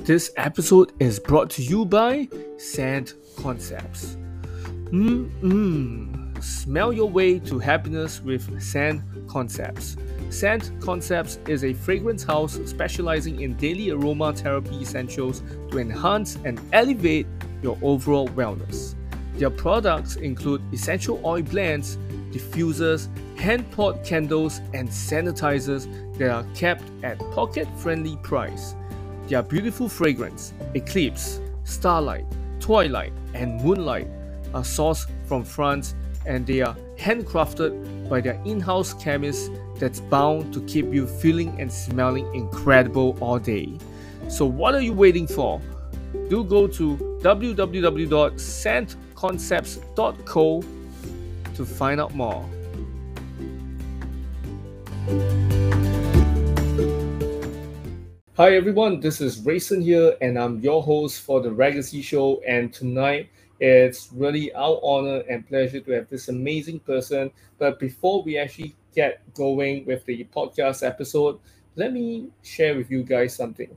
This episode is brought to you by Scent Concepts. Smell your way to happiness with Scent Concepts. Scent Concepts is a fragrance house specializing in daily aromatherapy essentials to enhance and elevate your overall wellness. Their products include essential oil blends, diffusers, hand-poured candles, and sanitizers that are kept at pocket-friendly price. Their beautiful fragrance, Eclipse, Starlight, Twilight, and Moonlight are sourced from France, and they are handcrafted by their in-house chemists that's bound to keep you feeling and smelling incredible all day. So what are you waiting for? Do go to www.scentconcepts.co to find out more. Hi everyone, this is Rayson here, and I'm your host for the Ragacy Show. And tonight, it's really our honor and pleasure to have this amazing person. But before we actually get going with the podcast episode, let me share with you guys something.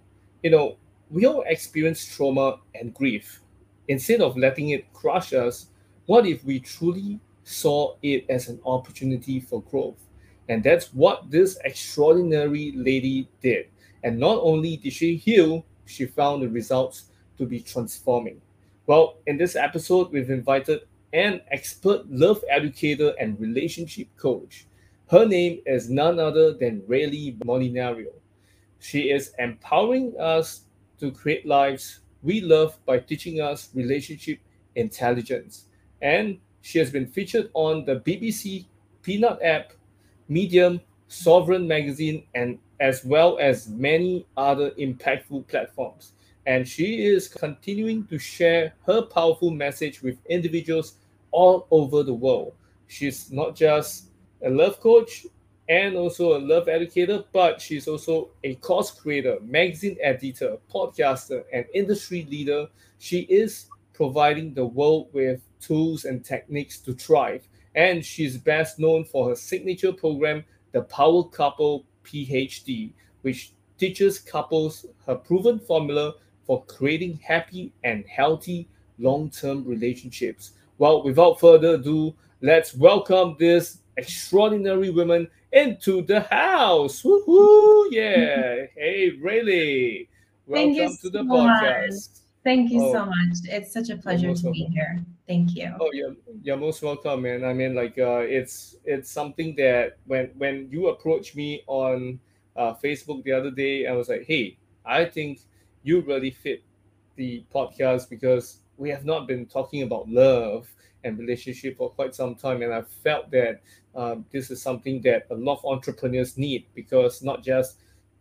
We all experience trauma and grief. Instead of letting it crush us, what if we truly saw it as an opportunity for growth? And that's what this extraordinary lady did. And not only did she heal, she found the results to be transforming. Well, in this episode, we've invited an expert love educator and relationship coach. Her name is none other than Rayleigh Molinario. She is empowering us to create lives we love by teaching us relationship intelligence. And she has been featured on the BBC, Peanut app, Medium, Sovereign magazine, and as well as many other impactful platforms. And she is continuing to share her powerful message with individuals all over the world. She's not just a love coach and also a love educator, but she's also a course creator, magazine editor, podcaster, and industry leader. She is providing the world with tools and techniques to thrive. And she's best known for her signature program, the Power Couple PhD, which teaches couples her proven formula for creating happy and healthy long-term relationships. Well, without further ado, let's welcome this extraordinary woman into the house. Woohoo! Yeah. Hey, Rayleigh. Thank you Welcome to the so much. podcast. Thank you Oh, so much. It's such a you're pleasure most to be welcome. here. Thank you. Oh, you're most welcome, man. I mean, it's something that when you approached me on Facebook the other day, I was like, hey, I think you really fit the podcast because we have not been talking about love and relationship for quite some time, and I felt that this is something that a lot of entrepreneurs need because not just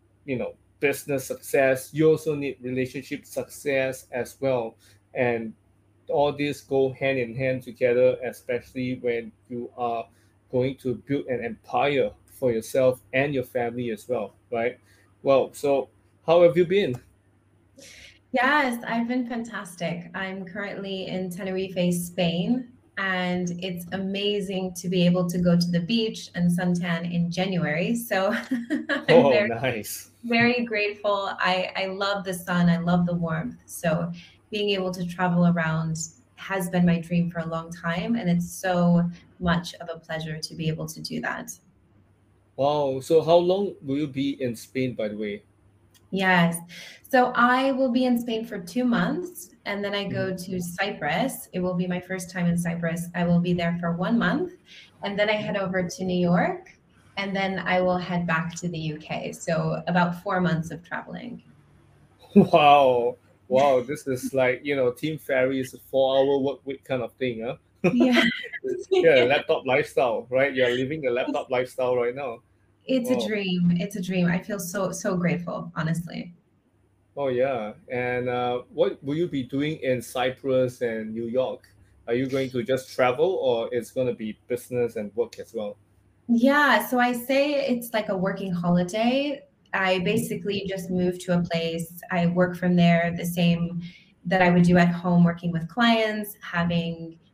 business success, you also need relationship success as well, and all these go hand in hand together, especially when you are going to build an empire for yourself and your family as well, right? Well, so how have you been? Yes, I've been fantastic. I'm currently in Tenerife, Spain, and it's amazing to be able to go to the beach and suntan in January. So I'm Oh, very, nice. very grateful. I love the sun, I love the warmth. So being able to travel around has been my dream for a long time, and it's so much of a pleasure to be able to do that. Wow. So how long will you be in Spain, by the way? Yes. So I will be in Spain for 2 months and then I Mhm. go to Cyprus. It will be my first time in Cyprus. I will be there for 1 month and then I head over to New York and then I will head back to the UK. So about 4 months of traveling. Wow. Wow. This is like, Team Ferry is a 4 hour work week kind of thing, huh? Yeah. Yeah, laptop lifestyle, right? You're living a It's, laptop lifestyle right now. it's a Wow. dream. It's a dream. I feel so grateful, honestly. Oh yeah, and what will you be doing in Cyprus and New York? Are you going to just travel, or it's going to be business and work as well? Yeah, so I say it's like a working holiday. I Mhm. basically just move to a place. I work from there the same that I would do at home, working with clients, having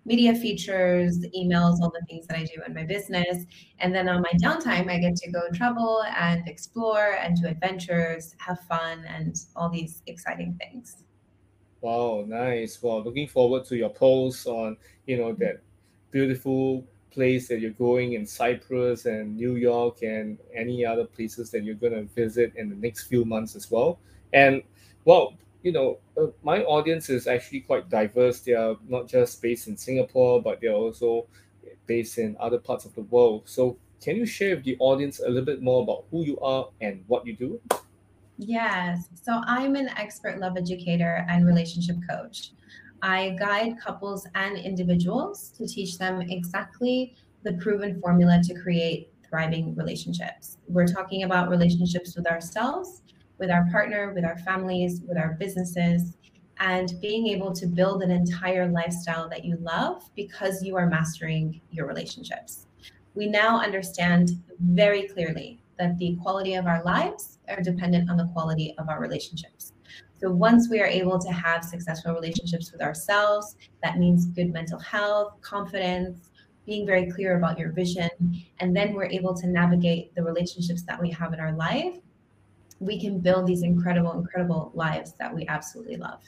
media features, emails, all the things that I do in my business. And then on my downtime, I get to go travel and explore and do adventures, have fun, and all these exciting things. Wow, nice. Well, looking forward to your posts on, that beautiful place that you're going in Cyprus and New York and any other places that you're going to visit in the next few months as well. And well, my audience is actually quite diverse. They are not just based in Singapore, but they're also based in other parts of the world. So, can you share with the audience a little bit more about who you are and what you do? Yes. So I'm an expert love educator and relationship coach. I guide couples and individuals to teach them exactly the proven formula to create thriving relationships. We're talking about relationships with ourselves, with our partner, with our families, with our businesses, and being able to build an entire lifestyle that you love because you are mastering your relationships. We now understand very clearly that the quality of our lives are dependent on the quality of our relationships. So once we are able to have successful relationships with ourselves, that means good mental health, confidence, being very clear about your vision, and then we're able to navigate the relationships that we have in our life, we can build these incredible, incredible lives that we absolutely love.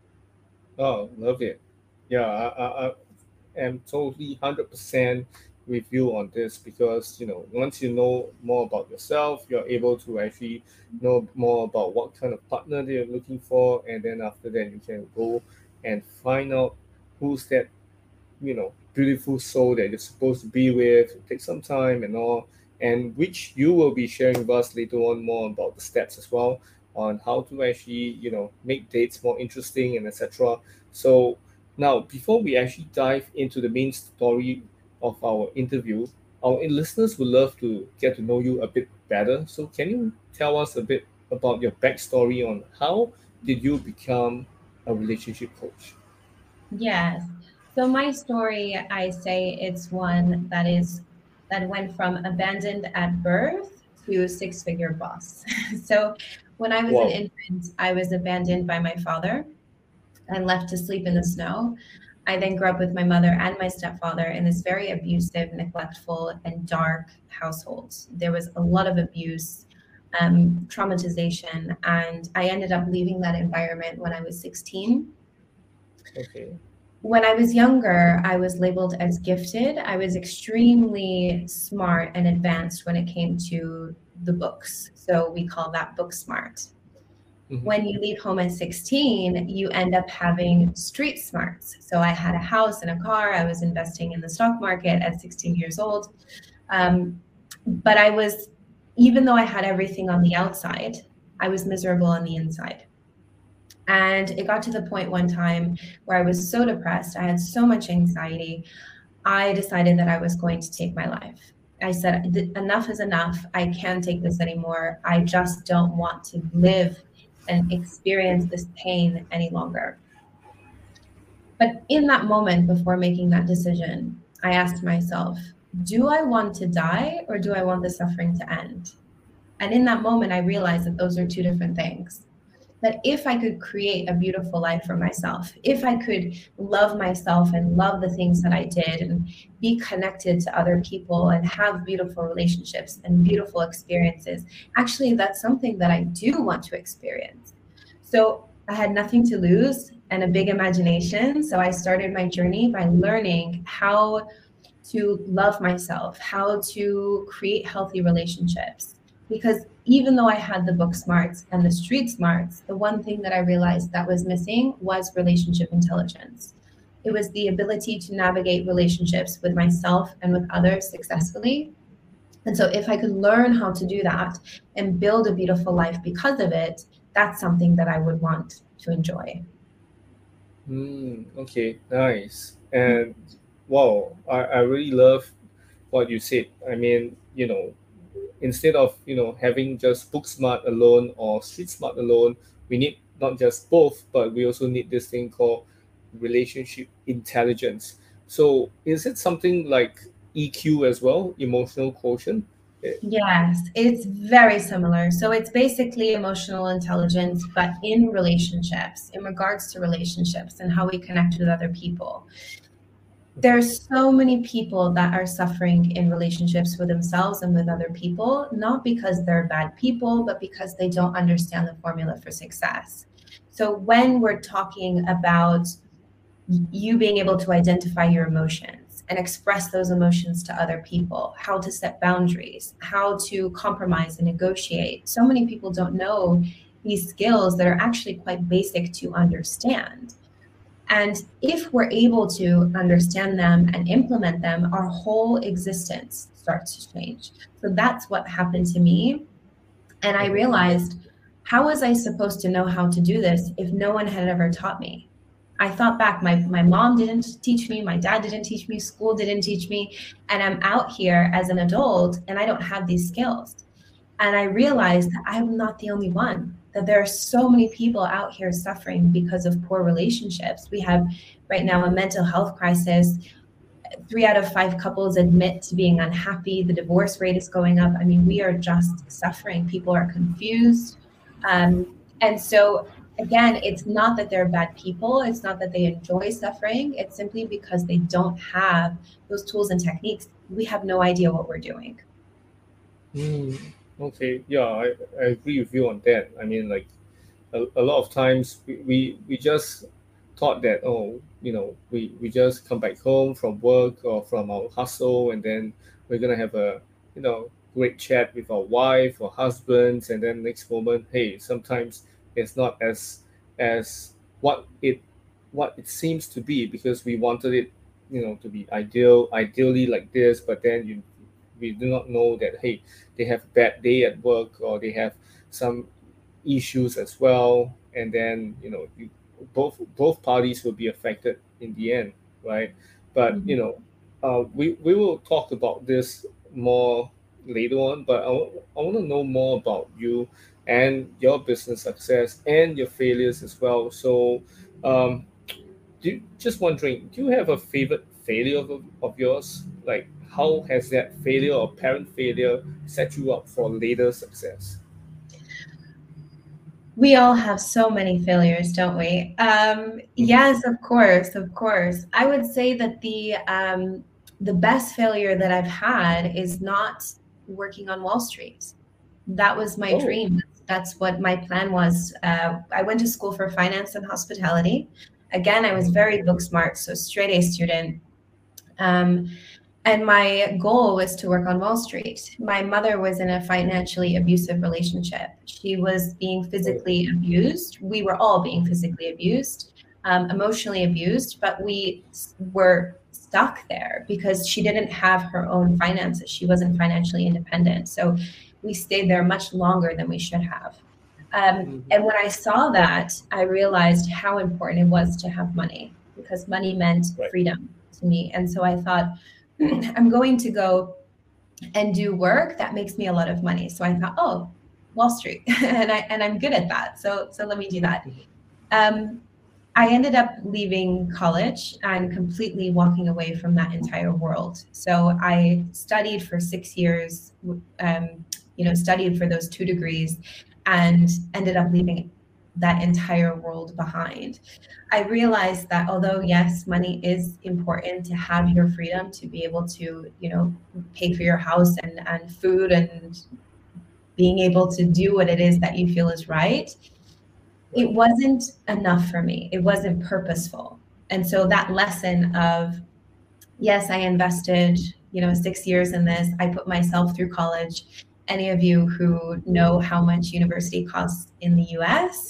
Oh, love it. Yeah, I am totally 100% with you on this because, once you know more about yourself, you're able to actually know more about what kind of partner that you're looking for. And then after that, you can go and find out who's that, beautiful soul that you're supposed to be with. Take some time and all, and which you will be sharing with us later on more about the steps as well on how to actually, make dates more interesting and etc. So now, before we actually dive into the main story of our interview, our listeners would love to get to know you a bit better. So can you tell us a bit about your backstory on how did you become a relationship coach? Yes. So my story, I say it's one that went from abandoned at birth to six-figure boss. So when I was an Wow. infant, I was abandoned by my father and left to sleep in the snow. I then grew up with my mother and my stepfather in this very abusive, neglectful, and dark household. There was a lot of abuse, traumatization, and I ended up leaving that environment when I was 16. Okay. When I was younger, I was labeled as gifted. I was extremely smart and advanced when it came to the books. So we call that book smart. Mhm. When you leave home at 16, you end up having street smarts. So I had a house and a car. I was investing in the stock market at 16 years old. But even though I had everything on the outside, I was miserable on the inside. And it got to the point one time where I was so depressed, I had so much anxiety, I decided that I was going to take my life. I said, enough is enough. I can't take this anymore. I just don't want to live and experience this pain any longer. But in that moment, before making that decision, I asked myself, do I want to die or do I want the suffering to end? And in that moment, I realized that those are two different things. That if I could create a beautiful life for myself, if I could love myself and love the things that I did and be connected to other people and have beautiful relationships and beautiful experiences, actually, that's something that I do want to experience. So I had nothing to lose and a big imagination. So I started my journey by learning how to love myself, how to create healthy relationships. Because even though I had the book smarts and the street smarts, the one thing that I realized that was missing was relationship intelligence. It was the ability to navigate relationships with myself and with others successfully. And so, if I could learn how to do that and build a beautiful life because of it, that's something that I would want to enjoy. Okay, nice. And wow, I really love what you said. I mean, instead of, having just book smart alone or street smart alone, we need not just both, but we also need this thing called relationship intelligence. So is it something like EQ as well, emotional quotient? Eh, Yes, it's very similar. So it's basically emotional intelligence, but in regards to relationships and how we connect with other people. There's so many people that are suffering in relationships with themselves and with other people, not because they're bad people, but because they don't understand the formula for success. So when we're talking about you being able to identify your emotions and express those emotions to other people, how to set boundaries, how to compromise and negotiate, so many people don't know these skills that are actually quite basic to understand. And if we're able to understand them and implement them, our whole existence starts to change. So that's what happened to me. And I Mhm. realized, how was I supposed to know how to do this if no one had ever taught me? I thought back, my mom didn't teach me, my dad didn't teach me, school didn't teach me. And I'm out here as an adult and I don't have these skills. And I realized that I'm not the only one, that there are so many people out here suffering because of poor relationships. We have right now a mental health crisis. 3 out of 5 couples admit to being unhappy. The divorce rate is going up. I mean, we are just suffering. People are confused. And so, again, it's not that they're bad people. It's not that they enjoy suffering. It's simply because they don't have those tools and techniques. We have no idea what we're doing. Mm, okay, yeah, I agree with you on that. I mean, like a lot of times we just thought that, oh, we just come back home from work or from our hustle, and then we're gonna have a great chat with our wife or husbands, and then next moment, hey, sometimes it's not as what it seems to be, because we wanted it to be ideally like this, but then we do not know that, hey, they have a bad day at work, or they have some issues as well, and then both parties will be affected in the end, right? But Mhm. we will talk about this more later on, but I want to know more about you and your business success and your failures as well. So um, just wondering, do you have a favorite failure of yours? Like, how has that failure or parent failure set you up for later success? We all have so many failures, don't we? Mhm. Yes, of course, of course. I would say that the best failure that I've had is not working on Wall Street. That was my Oh. dream. That's what my plan was. I went to school for finance and hospitality. Again, I was Mhm. very book smart, so straight A student. Um, and my goal was to work on Wall Street. My mother was in a financially abusive relationship. She was being Oh. physically abused. We were all being physically abused, emotionally abused, but we were stuck there because she didn't have her own finances. She wasn't financially independent. So we stayed there much longer than we should have. Mhm. And when I saw that, I realized how important it was to have money because money meant Right. freedom to me. And so I thought, I'm going to go and do work that makes me a lot of money. So I thought, oh, Wall Street, and I'm good at that. So let me do that. Mhm. Um, I ended up leaving college and completely walking away from that entire world. So I studied for 6 years, studied for those 2 degrees, and ended up leaving that entire world behind. I realized that although yes, money is important to have your freedom to be able to, pay for your house and food and being able to do what it is that you feel is right, Right. it wasn't enough for me. It wasn't purposeful. And so that lesson of, yes, I invested, 6 years in this. I put myself through college. Any of you who know how much university costs in the US,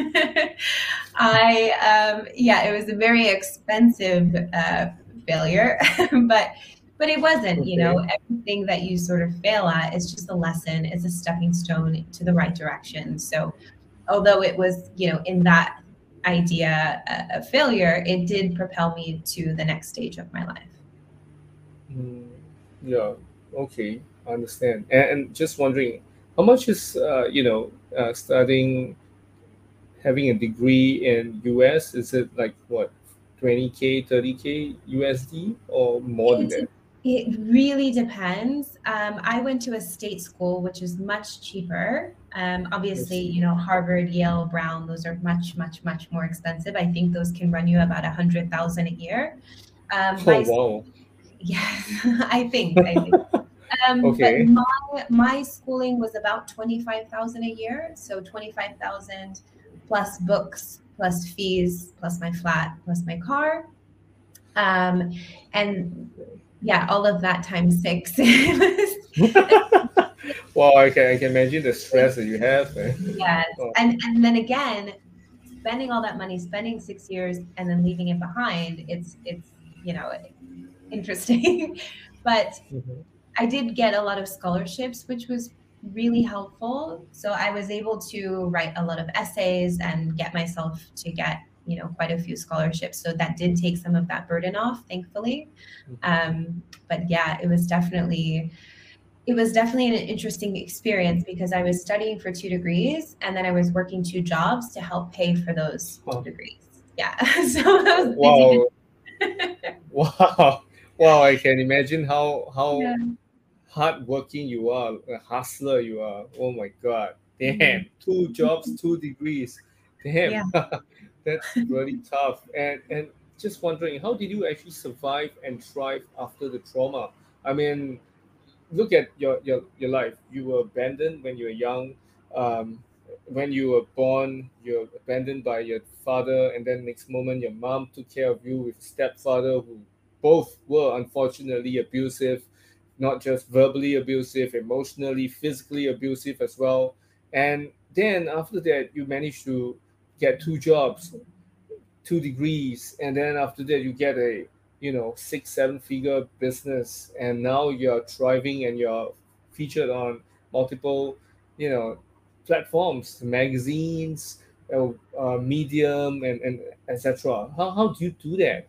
yeah, it was a very expensive failure, but it wasn't. Okay. Everything that you sort of fail at is just a lesson, it's a stepping stone to the right direction. So although it was, in that idea a failure, it did propel me to the next stage of my life. Mm, yeah. Okay. I understand. And just wondering, how much is studying, having a degree in US? Is it like what, 20K, 30K USD, or more than that? It it really depends. I went to a state school, which is much cheaper. I Obviously, see. Harvard, Yale, Brown, those are much, much, much more expensive. I think those can run you about 100,000 a year. Oh, My wow. Yes, I think. But Okay. my schooling was about 25,000 a year, so 25,000 plus books, plus fees, plus my flat, plus my car, um, and yeah, all of that times six. Wow, I can imagine the stress that you have. Eh? Yes, Oh, and then again, spending all that money, spending 6 years, and then leaving it behind. It's you know interesting, but mhm. I did get a lot of scholarships, which was really helpful. So I was able to write a lot of essays and get myself to get, quite a few scholarships. So that did take some of that burden off, thankfully. But yeah, it was definitely an interesting experience because I was studying for 2 degrees and then I was working 2 jobs to help pay for those two Oh, degrees. Yeah. So I was busy. wow, wow, wow! I can imagine how Yeah. hardworking you are, a hustler you are. Oh my God, Mhm. damn! 2 jobs, 2 degrees. Damn, Yeah. that's really tough. And just wondering, how did you actually survive and thrive after the trauma? I mean, look at your life. You were abandoned when you were young. Um, when you were born, you're abandoned by your father, and then next moment, your mom took care of you with stepfather, who both were unfortunately abusive, not just verbally abusive, emotionally, physically abusive as well. And then after that, you managed to get 2 jobs, 2 degrees, and then after that you get a 6 7 figure business, and now you're thriving and you're featured on multiple you know platforms, magazines, medium, and etc. How do you do that?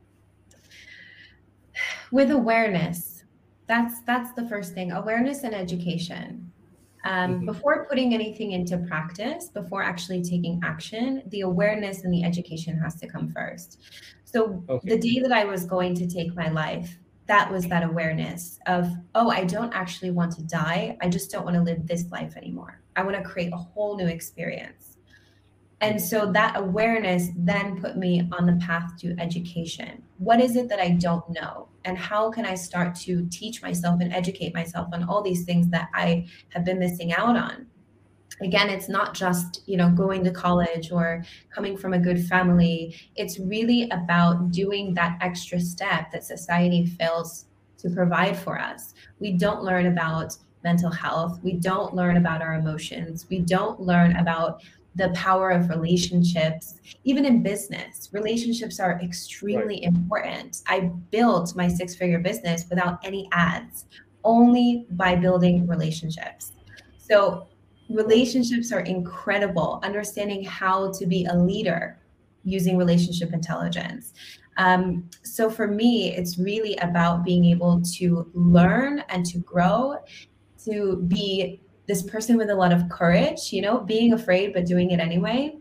With awareness, that's the first thing. Awareness and education. Hmm. Before putting anything into practice, before actually taking action, the awareness and the education has to come first. So the Okay. day that I was going to take my life, that was that awareness of, oh, I don't actually want to die. I just don't want to live this life anymore. I want to create a whole new experience. And Hmm. so that awareness then put me on the path to education. What is it that I don't know? And how can I start to teach myself and educate myself on all these things that I have been missing out on? Again, it's not just, going to college or coming from a good family. It's really about doing that extra step that society fails to provide for us. We don't learn about mental health. We don't learn about our emotions. We don't learn about the power of relationships. Even in business, relationships are Right. extremely important. I built my 6 figure business without any ads, only by building relationships. So Wow. relationships are incredible. Understanding how to be a leader using relationship intelligence. So for me, it's really about being able to learn and to grow, to be this person with a lot of courage, being afraid but doing it anyway,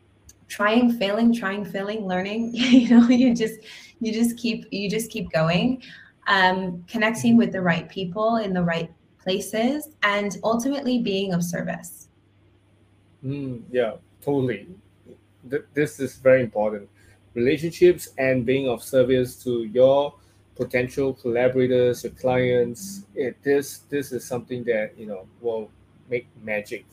trying, failing, learning. You just keep going, connecting Mhm. with the right people in the right places, and ultimately being of service. Yeah, totally. This is very important. Relationships and being of service to your potential collaborators, your clients. This is something that will make magic.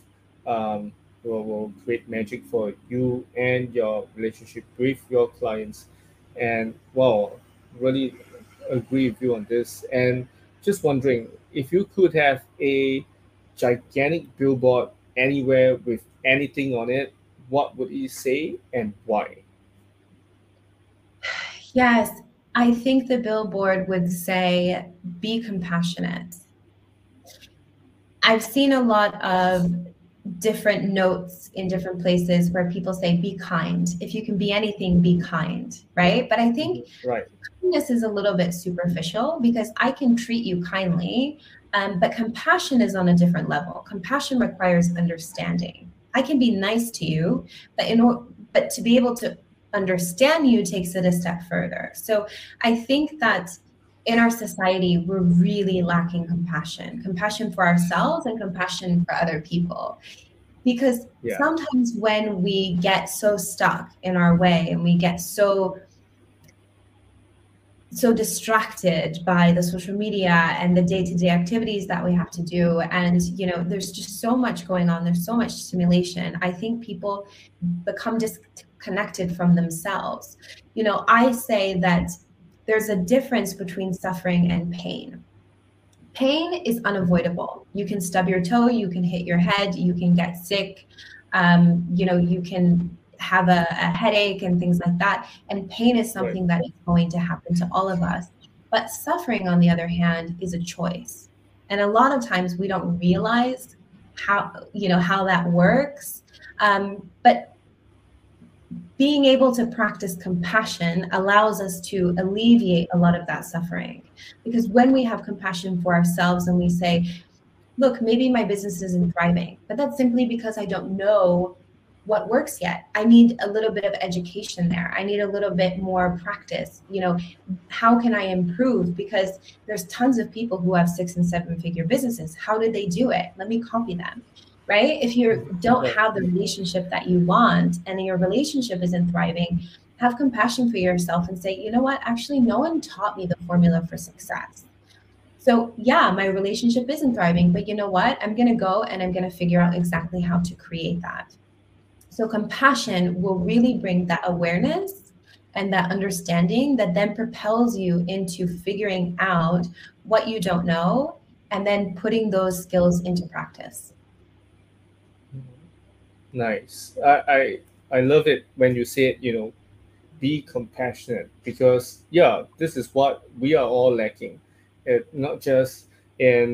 Will create magic for you and your relationship with your clients. And wow, really agree with you on this. And just wondering if you could have a gigantic billboard anywhere with anything on it, what would you say and why? Yes, I think the billboard would say, be compassionate. I've seen a lot of different notes in different places where people say, be kind. If you can be anything, be kind, right? But I think Mhm. Right. kindness is a little bit superficial because I can treat you kindly, but compassion is on a different level. Compassion requires understanding. I can be nice to you, but to be able to understand you takes it a step further. So I think that in our society, we're really lacking compassion for ourselves and compassion for other people. Because Yeah. sometimes when we get so stuck in our way and we get so so distracted by the social media and the day-to-day activities that we have to do, and there's just so much going on, there's so much stimulation. I think people become disconnected from themselves. I say that there's a difference between suffering and pain. Pain is unavoidable. You can stub your toe, you can hit your head, you can get sick, you can have a headache and things like that. And pain is something that is going to happen to all of us. But suffering, on the other hand, is a choice. And a lot of times we don't realize how that works. But being able to practice compassion allows us to alleviate a lot of that suffering. Because when we have compassion for ourselves and we say, look, maybe my business isn't thriving, but that's simply because I don't know what works yet. I need a little bit of education there. I need a little bit more practice. How can I improve? Because there's tons of people who have 6 and 7 figure businesses. How did they do it? Let me copy them. Right? If you don't have the relationship that you want and your relationship isn't thriving, have compassion for yourself and say, you know what? Actually, no one taught me the formula for success. So yeah, my relationship isn't thriving, but you know what? I'm going to go and I'm going to figure out exactly how to create that. So compassion will really bring that awareness and that understanding that then propels you into figuring out what you don't know and then putting those skills into practice. Nice. I love it when you say it, be compassionate, because this is what we are all lacking. Not just in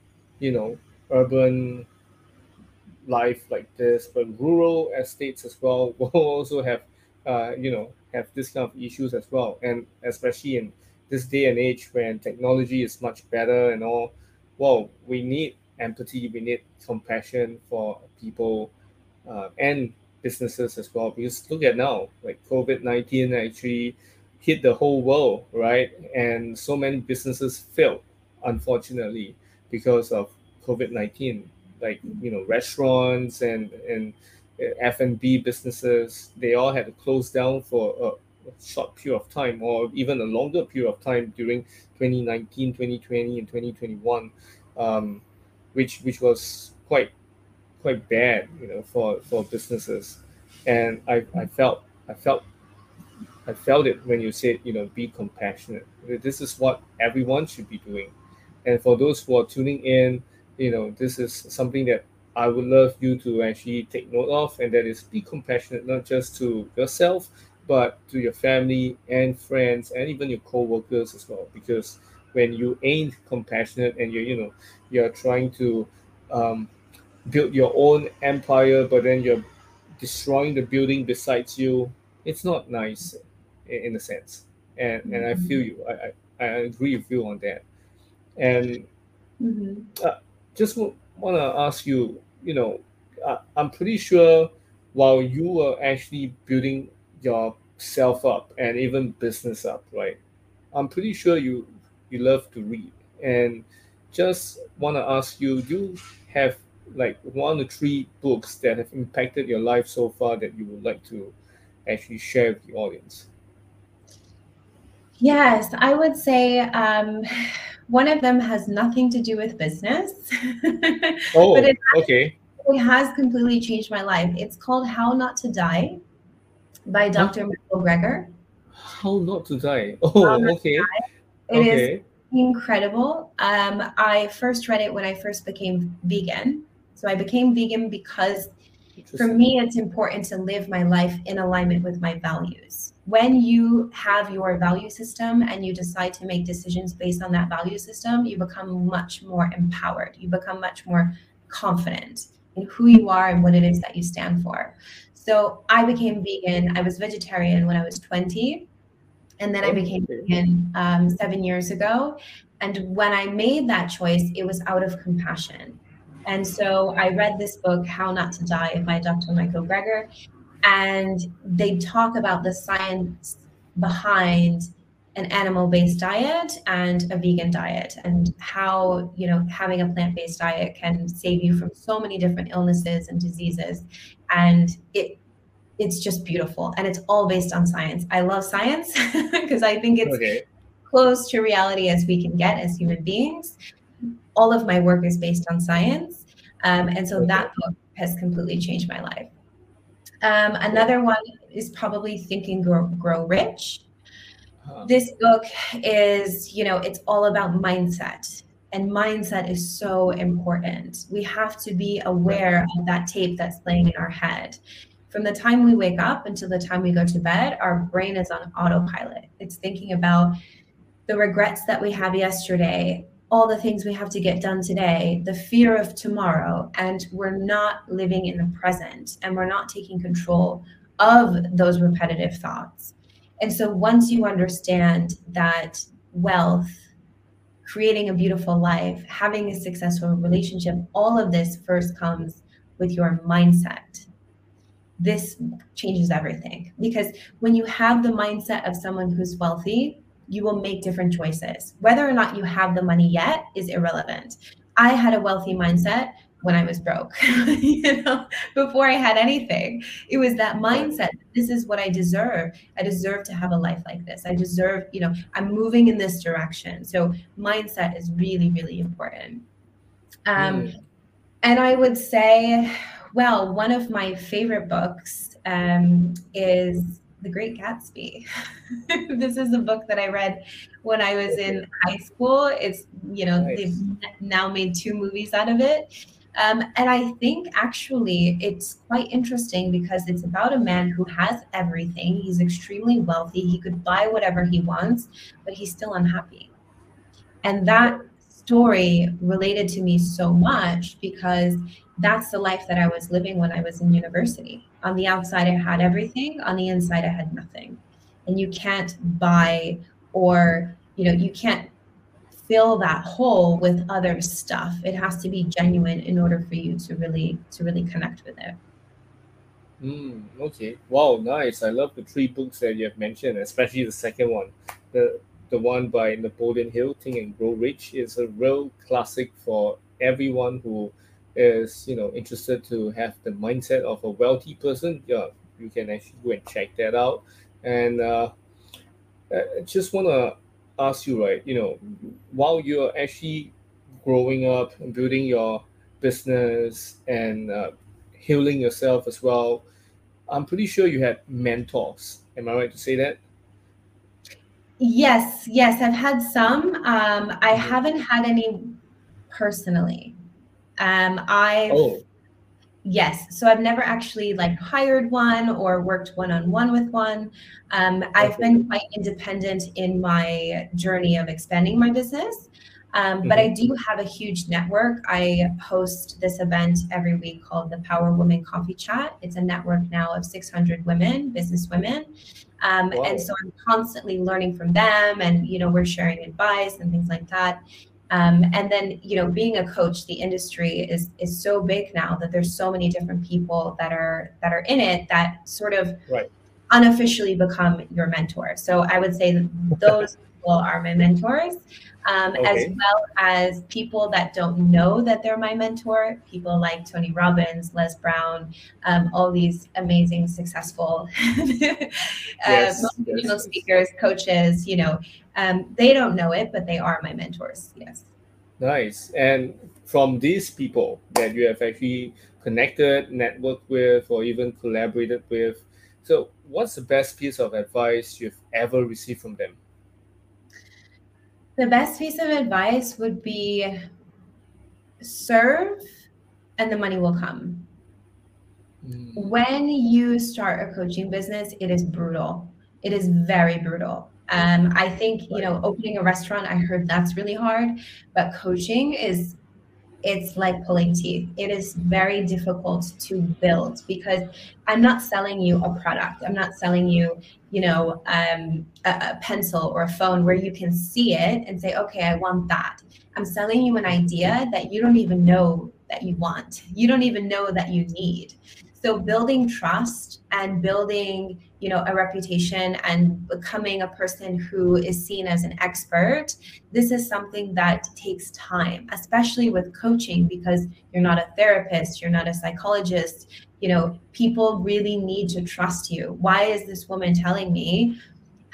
urban life like this, but rural estates as well will also have this kind of issues as well. And especially in this day and age when technology is much better and all, well, we need empathy, we need compassion for people, and businesses as well. Because look at now, like COVID-19 actually hit the whole world, right? And so many businesses failed, unfortunately, because of COVID-19. Like restaurants and F&B businesses, they all had to close down for a short period of time, or even a longer period of time during 2019, 2020, and 2021, which was quite bad, for businesses. And I felt it when you said, be compassionate. This is what everyone should be doing. And for those who are tuning in, this is something that I would love you to actually take note of, and that is be compassionate, not just to yourself, but to your family and friends and even your co-workers as well. Because when you ain't compassionate and you're trying to build your own empire, but then you're destroying the building besides you, it's not nice in a sense. And I feel you. I agree with you on that. And just want to ask you, I'm pretty sure while you were actually building yourself up and even business up, right? I'm pretty sure you love to read. And just want to ask you, do you have like 1 or 3 books that have impacted your life so far that you would like to actually share with the audience? Yes, I would say one of them has nothing to do with business, Oh, but okay. it has completely changed my life. It's called How Not to Die by Huh? Dr. Michael Greger. How Not to Die. How Oh, Not okay. It is Okay. incredible. I first read it when I first became vegan. So I became vegan because for Interesting. me, it's important to live my life in alignment with my values. When you have your value system and you decide to make decisions based on that value system, you become much more empowered. You become much more confident in who you are and what it is that you stand for. So I became vegan. I was vegetarian when I was 20. And then I Oh, became okay. vegan 7 years ago. And when I made that choice, it was out of compassion. And so I read this book, How Not to Die by Dr. Michael Greger, and they talk about the science behind an animal-based diet and a vegan diet, and how having a plant-based diet can save you from so many different illnesses and diseases. And it's just beautiful, and it's all based on science. I love science because I think it's Okay. close to reality as we can get as human beings. All of my work is based on science. And so that book has completely changed my life. Another one is probably Think and Grow Rich. This book is, it's all about mindset. And mindset is so important. We have to be aware of that tape that's playing in our head. From the time we wake up until the time we go to bed, our brain is on autopilot. It's thinking about the regrets that we have yesterday, all the things we have to get done today, the fear of tomorrow, and we're not living in the present, and we're not taking control of those repetitive thoughts. And so once you understand that wealth, creating a beautiful life, having a successful relationship, all of this first comes with your mindset. This changes everything, because when you have the mindset of someone who's wealthy, you will make different choices. Whether or not you have the money yet is irrelevant. I had a wealthy mindset when I was broke, before I had anything. It was that mindset. This is what I deserve. I deserve to have a life like this. I deserve, I'm moving in this direction. So mindset is really, really important. And I would say, well, one of my favorite books is The Great Gatsby. This is a book that I read when I was in high school. It's, they've now made 2 movies out of it. And I think actually it's quite interesting because it's about a man who has everything. He's extremely wealthy. He could buy whatever he wants, but he's still unhappy. And that story related to me so much because that's the life that I was living when I was in university. On the outside, I had everything. On the inside, I had nothing. And you can't buy or, you can't fill that hole with other stuff. It has to be genuine in order for you to really connect with it. Okay. Wow, nice. I love the 3 books that you have mentioned, especially the second one. The one by Napoleon Hill, Think and Grow Rich, is a real classic for everyone who is, interested to have the mindset of a wealthy person. Yeah, you can actually go and check that out. And I just want to ask you, right, while you're actually growing up and building your business and healing yourself as well, I'm pretty sure you had mentors. Am I right to say that? Yes, I've had some. I haven't had any personally. Yes, so I've never actually hired one or worked one-on-one with one. I've been quite independent in my journey of expanding my business, but I do have a huge network. I host this event every week called the Power Women Coffee Chat. It's a network now of 600 women, business women. And so I'm constantly learning from them, and we're sharing advice and things like that. And then, being a coach, the industry is so big now that there's so many different people that are in it that sort of unofficially become your mentor. So I would say that those people are my mentors, as well as people that don't know that they're my mentor, people like Tony Robbins, Les Brown, all these amazing, successful motivational speakers, coaches, they don't know it, but they are my mentors. Yes. Nice. And from these people that you have actually connected, networked with, or even collaborated with, so what's the best piece of advice you've ever received from them? The best piece of advice would be serve and the money will come. When you start a coaching business, it is brutal. It is very brutal. I think, opening a restaurant, I heard that's really hard, but coaching it's like pulling teeth. It is very difficult to build because I'm not selling you a product. I'm not selling you, a pencil or a phone where you can see it and say, okay, I want that. I'm selling you an idea that you don't even know that you want. You don't even know that you need. So building trust and building, a reputation and becoming a person who is seen as an expert, this is something that takes time, especially with coaching, because you're not a therapist, you're not a psychologist. People really need to trust you. Why is this woman telling me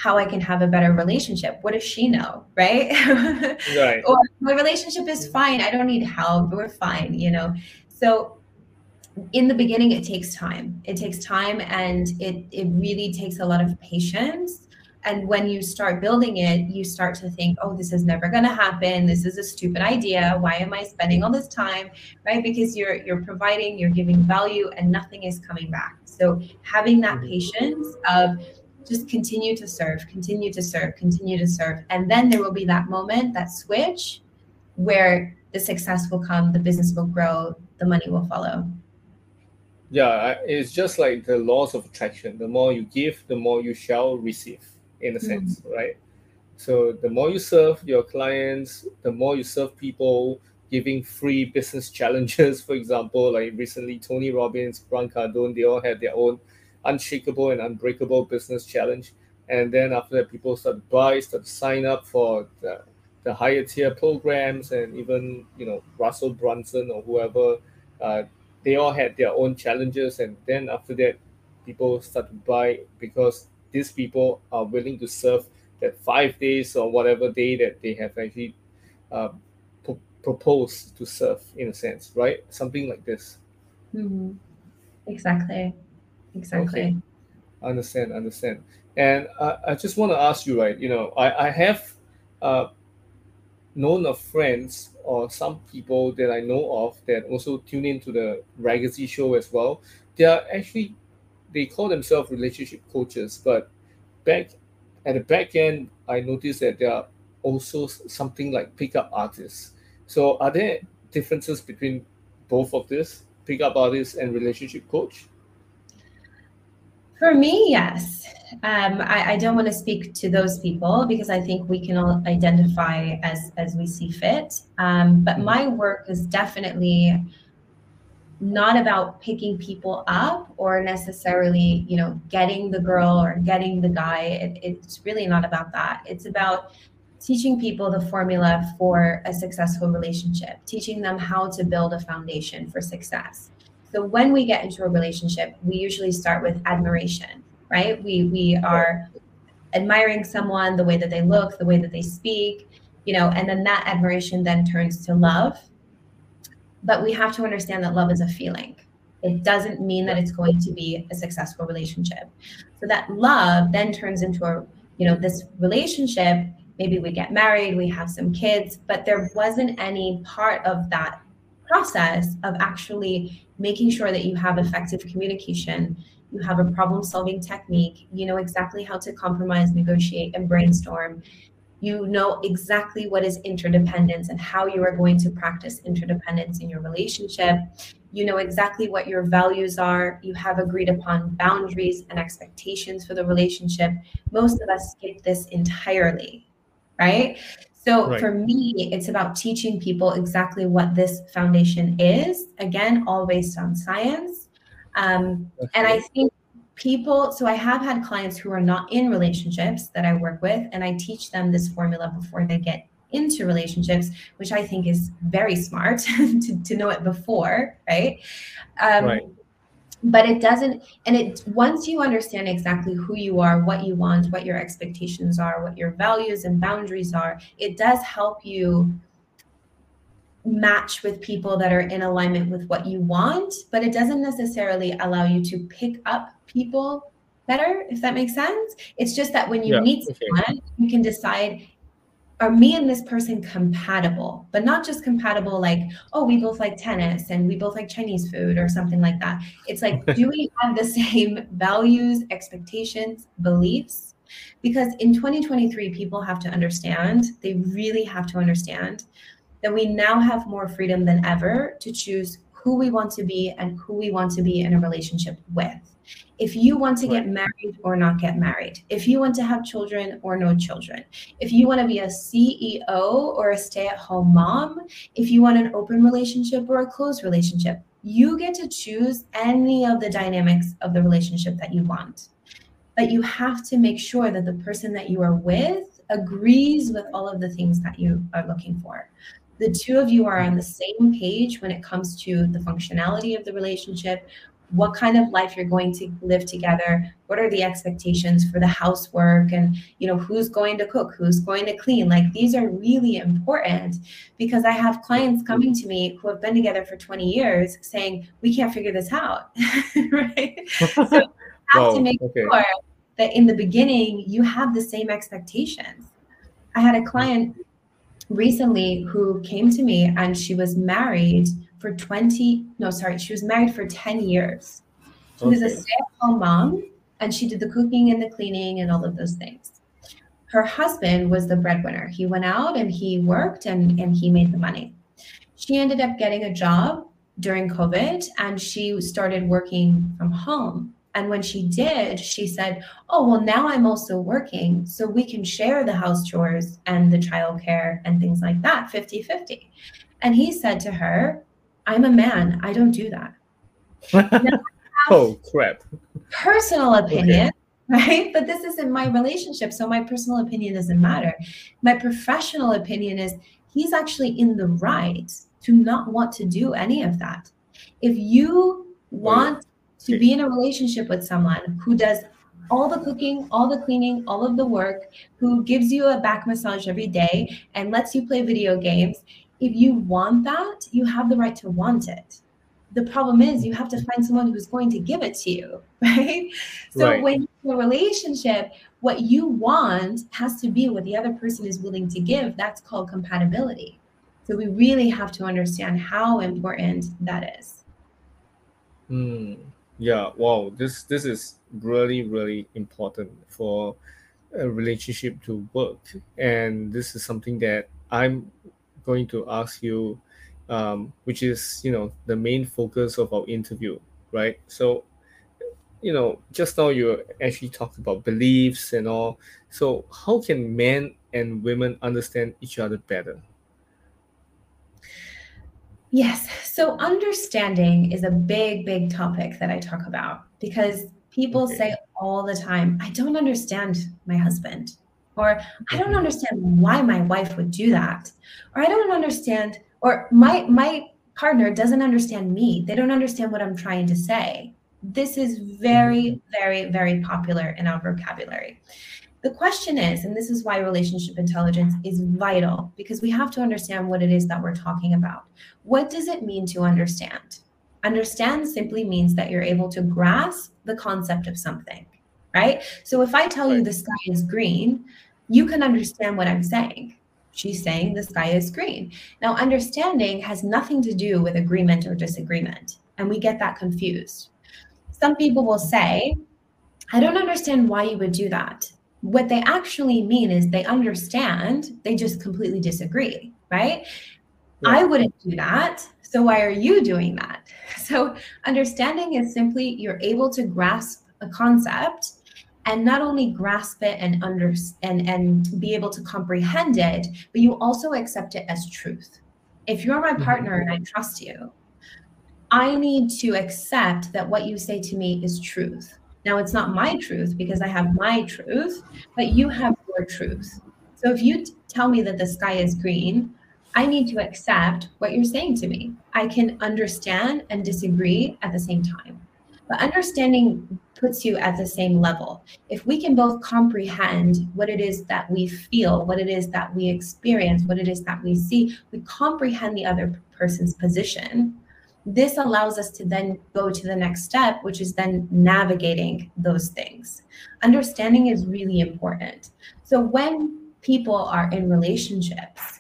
how I can have a better relationship. What does she know, right? Right. Or my relationship is fine. I don't need help. We're fine, you know? So in the beginning, it takes time. It takes time, and it really takes a lot of patience. And when you start building it, you start to think, oh, this is never going to happen. This is a stupid idea. Why am I spending all this time? Right? Because you're providing, you're giving value, and nothing is coming back. So having that patience of just continue to serve, continue to serve, continue to serve. And then there will be that moment, that switch, where the success will come, the business will grow, the money will follow. Yeah, it's just like the laws of attraction. The more you give, the more you shall receive, in a Mm. sense, right? So the more you serve your clients, the more you serve people, giving free business challenges, for example, like recently Tony Robbins, Grant Cardone, they all had their own unshakable and unbreakable business challenge. And then after that, people start to buy, start to sign up for the higher tier programs, and even, Russell Brunson or whoever, uh, they all had their own challenges. And then after that, people start to buy because these people are willing to serve that 5 days or whatever day that they have actually uh, proposed to serve, in a sense, right? Something like this. Mhm. Exactly. Okay, Exactly. understand. And I just want to ask you, right? I have uh, known of friends or some people that I know of that also tune into the Ragazzi show as well. They are actually, they call themselves relationship coaches, but back at the back end, I noticed that there are also something like pickup artists. So are there differences between both of this, pickup artist and relationship coach? For me, yes. I don't want to speak to those people because I think we can all identify as we see fit. But Mhm. my work is definitely not about picking people up or necessarily, getting the girl or getting the guy. It's really not about that. It's about teaching people the formula for a successful relationship, teaching them how to build a foundation for success. So when we get into a relationship, we usually start with admiration, right? We Right, are admiring someone, the way that they look, the way that they speak, and then that admiration then turns to love. But we have to understand that love is a feeling. It doesn't mean that yeah, it's going to be a successful relationship. So that love then turns into this relationship. Maybe we get married, we have some kids, but there wasn't any part of that process of actually making sure that you have effective communication, you have a problem solving technique, you know exactly how to compromise, negotiate, and brainstorm. You know exactly what is interdependence and how you are going to practice interdependence in your relationship. You know exactly what your values are. You have agreed upon boundaries and expectations for the relationship. Most of us skip this entirely, right? So right. for me, it's about teaching people exactly what this foundation is. Again, all based on science. And I Okay. think so I have had clients who are not in relationships that I work with, and I teach them this formula before they get into relationships, which I think is very smart to know it before, right? Right. Um, but it doesn't, and it once you understand exactly who you are, what you want, what your expectations are, what your values and boundaries are, it does help you match with people that are in alignment with what you want, but it doesn't necessarily allow you to pick up people better, if that makes sense. It's just that when you Yeah. meet Okay. someone, you can decide, are me and this person compatible? But not just compatible like, oh, we both like tennis and we both like Chinese food or something like that. It's like, do we have the same values, expectations, beliefs? Because in 2023, people have to understand, they really have to understand that we now have more freedom than ever to choose who we want to be and who we want to be in a relationship with. If you want to Right. get married or not get married, if you want to have children or no children, if you want to be a CEO or a stay at home mom, if you want an open relationship or a closed relationship, you get to choose any of the dynamics of the relationship that you want. But you have to make sure that the person that you are with agrees with all of the things that you are looking for. The two of you are on the same page when it comes to the functionality of the relationship, what kind of life you're going to live together, what are the expectations for the housework, and who's going to cook, who's going to clean. Like, these are really important, because I have clients coming to me who have been together for 20 years saying, we can't figure this out. Right? So you have to make sure that in the beginning you have the same expectations. I had a client recently who came to me, and she was married for 10 years. She was a stay-at-home mom, and she did the cooking and the cleaning and all of those things. Her husband was the breadwinner. He went out and he worked and he made the money. She ended up getting a job during COVID, and she started working from home. And when she did, she said, oh, well, now I'm also working, so we can share the house chores and the childcare and things like that, 50-50. And he said to her, I'm a man, I don't do that. Oh, crap. Personal opinion, right? But this isn't my relationship, so my personal opinion doesn't matter. My professional opinion is he's actually in the right to not want to do any of that. If you want to be in a relationship with someone who does all the cooking, all the cleaning, all of the work, who gives you a back massage every day and lets you play video games, if you want that, you have the right to want it. The problem is you have to find someone who's going to give it to you, right? So when you're in a relationship, what you want has to be what the other person is willing to give. That's called compatibility. So we really have to understand how important that is. Yeah, wow, this is really, really important for a relationship to work. And this is something that I'm going to ask you, which is, the main focus of our interview, right? So, just now you actually talked about beliefs and all. So how can men and women understand each other better? Yes. So understanding is a big, big topic that I talk about, because people say all the time, I don't understand my husband, or I don't understand why my wife would do that, or I don't understand, or my partner doesn't understand me. They don't understand what I'm trying to say. This is very, very, very popular in our vocabulary. The question is, and this is why relationship intelligence is vital, because we have to understand what it is that we're talking about. What does it mean to understand? Understand simply means that you're able to grasp the concept of something, right? So if I tell you the sky is green, you can understand what I'm saying. She's saying the sky is green. Now, understanding has nothing to do with agreement or disagreement, and we get that confused. Some people will say, I don't understand why you would do that. What they actually mean is they understand, they just completely disagree, right? I wouldn't do that, so why are you doing that? So understanding is simply you're able to grasp a concept, and not only grasp it and be able to comprehend it, but you also accept it as truth. If you're my partner and I trust you, I need to accept that what you say to me is truth. Now, it's not my truth because I have my truth, but you have your truth. So if you tell me that the sky is green, I need to accept what you're saying to me. I can understand and disagree at the same time. But understanding puts you at the same level. If we can both comprehend what it is that we feel, what it is that we experience, what it is that we see, we comprehend the other person's position. This allows us to then go to the next step, which is then navigating those things. Understanding is really important. So when people are in relationships,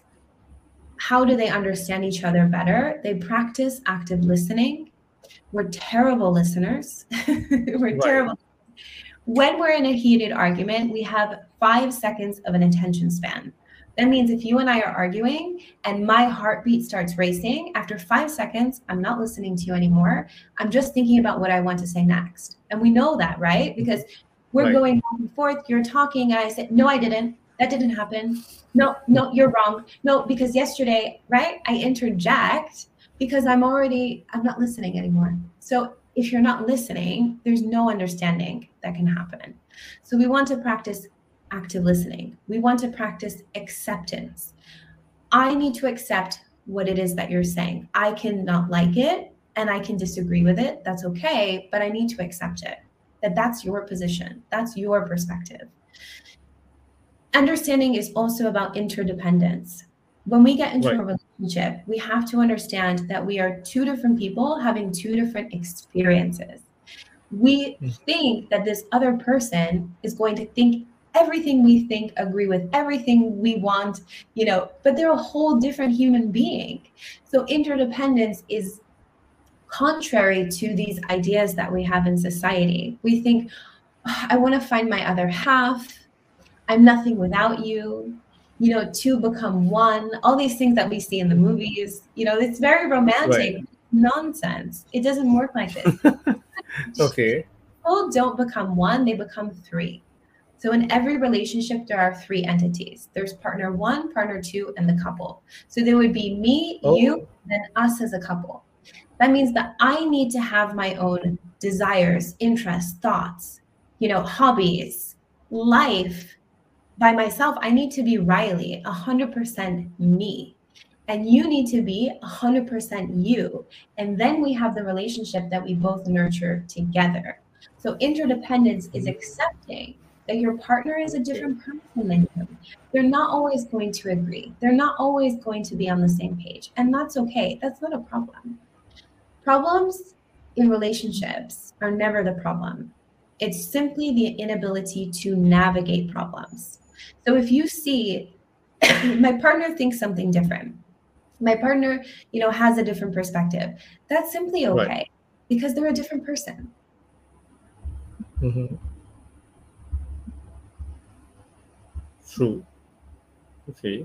how do they understand each other better? They practice active listening. We're terrible listeners. We're terrible. When we're in a heated argument, we have 5 seconds of an attention span. That means if you and I are arguing and my heartbeat starts racing, after 5 seconds, I'm not listening to you anymore. I'm just thinking about what I want to say next. And we know that, right? Because we're going back and forth. You're talking and I say, no, I didn't. That didn't happen. No, you're wrong. No, because yesterday, right? I interject because I'm not listening anymore. So if you're not listening, there's no understanding that can happen. So we want to practice active listening. We want to practice acceptance. I need to accept what it is that you're saying. I cannot like it. and I can disagree with it. That's okay, but I need to accept it. That's your position. That's your perspective. Understanding is also about interdependence. When we get into a relationship, we have to understand that we are two different people having two different experiences. We think that this other person is going to think everything we think, agree with everything we want, but they're a whole different human being. So interdependence is contrary to these ideas that we have in society. We think, I want to find my other half. I'm nothing without you. Two become one. All these things that we see in the movies, it's very romantic. Right. Nonsense. It doesn't work like this. Okay. People don't become one, they become three. So in every relationship, there are three entities. There's partner one, partner two, and the couple. So there would be me, you, and us as a couple. That means that I need to have my own desires, interests, thoughts, hobbies, life by myself. I need to be Riley, 100% me. And you need to be 100% you. And then we have the relationship that we both nurture together. So interdependence is accepting that your partner is a different person than you. They're not always going to agree. They're not always going to be on the same page. And that's okay. That's not a problem. Problems in relationships are never the problem. It's simply the inability to navigate problems. So if you see my partner thinks something different, my partner, has a different perspective, that's simply okay because they're a different person. Mm-hmm. True. Okay.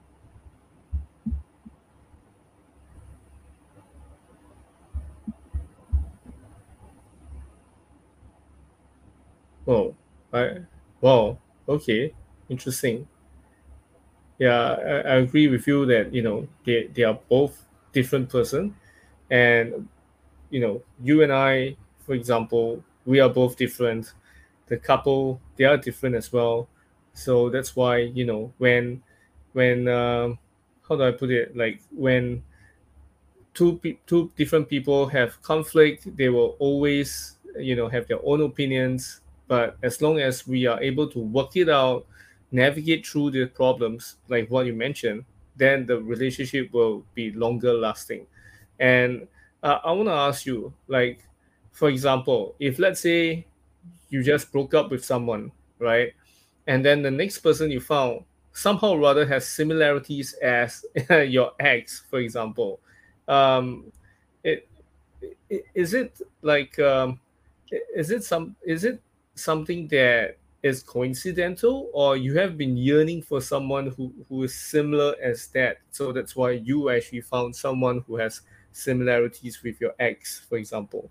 Oh, wow. Okay. Interesting. Yeah, I agree with you that they are both different person, and you and I, for example, we are both different. The couple, they are different as well. So that's why when how do I put it, like when two different people have conflict, they will always have their own opinions. But as long as we are able to work it out, navigate through the problems like what you mentioned, then the relationship will be longer lasting. And I want to ask you, like, for example, if let's say you just broke up with someone, right, and then the next person you found somehow rather has similarities as your ex, for example, um, it, is it like is it something that is coincidental, or you have been yearning for someone who is similar as that, so that's why you actually found someone who has similarities with your ex, for example?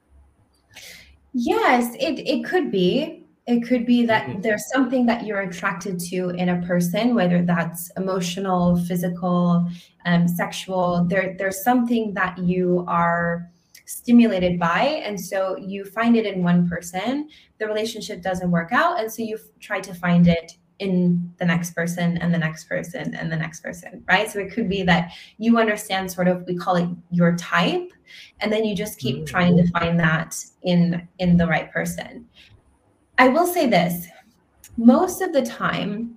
Yes, it could be. It could be that there's something that you're attracted to in a person, whether that's emotional, physical, sexual. There's something that you are stimulated by, and so you find it in one person. The relationship doesn't work out, and so you try to find it in the next person and the next person and the next person, right? So it could be that you understand sort of, we call it your type, and then you just keep trying to find that in the right person. I will say this, most of the time,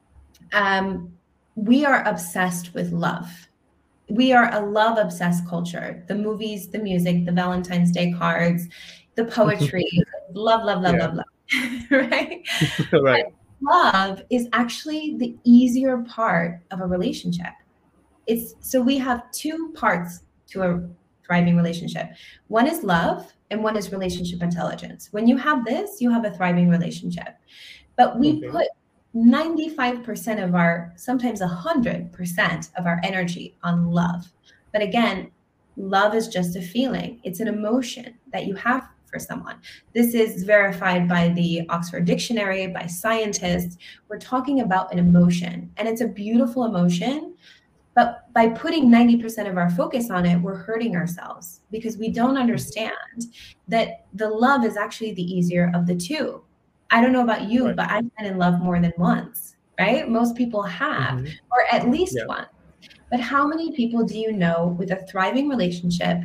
we are obsessed with love. We are a love obsessed culture. The movies, the music, the Valentine's Day cards, the poetry, love, love, love, love, love, right? Right. But love is actually the easier part of a relationship. So we have two parts to a thriving relationship. One is love and one is relationship intelligence. When you have this, you have a thriving relationship. But we put 95% of our, sometimes 100% of our energy on love. But again, love is just a feeling. It's an emotion that you have for someone. This is verified by the Oxford Dictionary, by scientists. We're talking about an emotion, and it's a beautiful emotion. But by putting 90% of our focus on it, we're hurting ourselves because we don't understand that the love is actually the easier of the two. I don't know about you, but I've been in love more than once, right? Most people have, or at least once. But how many people do you know with a thriving relationship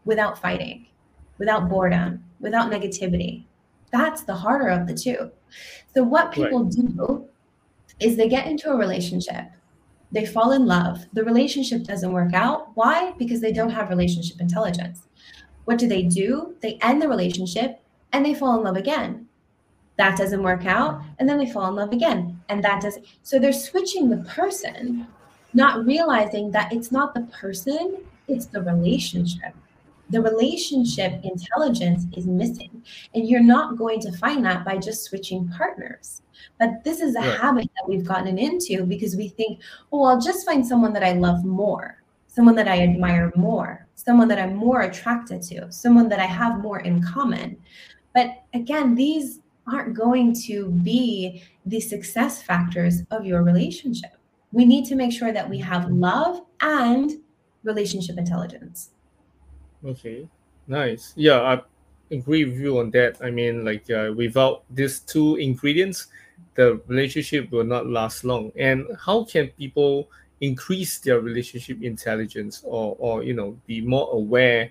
without fighting, without boredom, without negativity. That's the harder of the two. So what people do is they get into a relationship, they fall in love, the relationship doesn't work out. Why? Because they don't have relationship intelligence. What do? They end the relationship and they fall in love again. That doesn't work out, and then they fall in love again, and that doesn't. So they're switching the person, not realizing that it's not the person, it's the relationship. The relationship intelligence is missing, and you're not going to find that by just switching partners. But this is a habit that we've gotten into because we think, oh, I'll just find someone that I love more, someone that I admire more, someone that I'm more attracted to, someone that I have more in common. But again, these aren't going to be the success factors of your relationship. We need to make sure that we have love and relationship intelligence. Okay, nice. Yeah, I agree with you on that. I mean, like without these two ingredients, the relationship will not last long. And how can people increase their relationship intelligence, or be more aware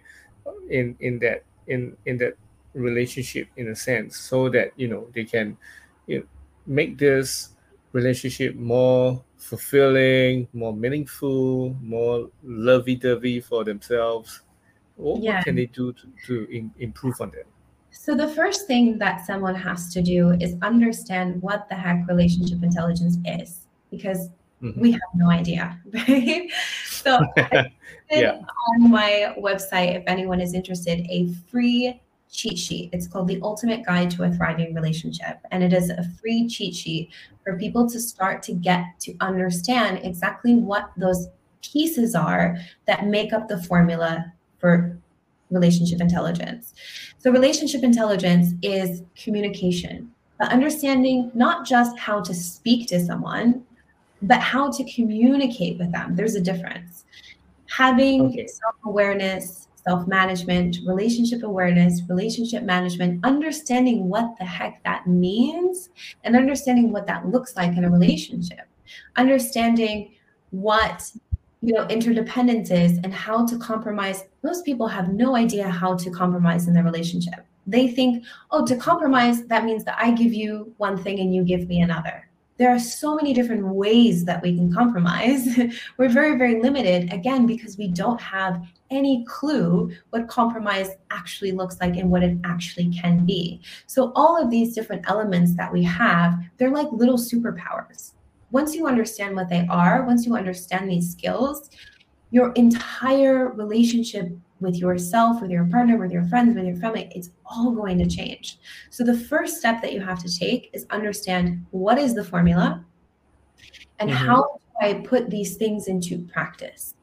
in that relationship, in a sense, so that they can make this relationship more fulfilling, more meaningful, more lovey-dovey for themselves? What can they do to improve on that? So the first thing that someone has to do is understand what the heck relationship intelligence is, because we have no idea, right? So on my website, if anyone is interested, a free cheat sheet. It's called The Ultimate Guide to a Thriving Relationship. And it is a free cheat sheet for people to start to get to understand exactly what those pieces are that make up the formula for relationship intelligence. So relationship intelligence is communication, but understanding not just how to speak to someone, but how to communicate with them. There's a difference. Having self-awareness, self-management, relationship awareness, relationship management, understanding what the heck that means, and understanding what that looks like in a relationship, understanding what interdependence is and how to compromise. Most people have no idea how to compromise in their relationship. They think, oh, to compromise, that means that I give you one thing and you give me another. There are so many different ways that we can compromise. We're very, very limited, again, because we don't have any clue what compromise actually looks like and what it actually can be. So all of these different elements that we have, they're like little superpowers. Once you understand what they are, once you understand these skills, your entire relationship with yourself, with your partner, with your friends, with your family, it's all going to change. So the first step that you have to take is understand what is the formula and how do I put these things into practice.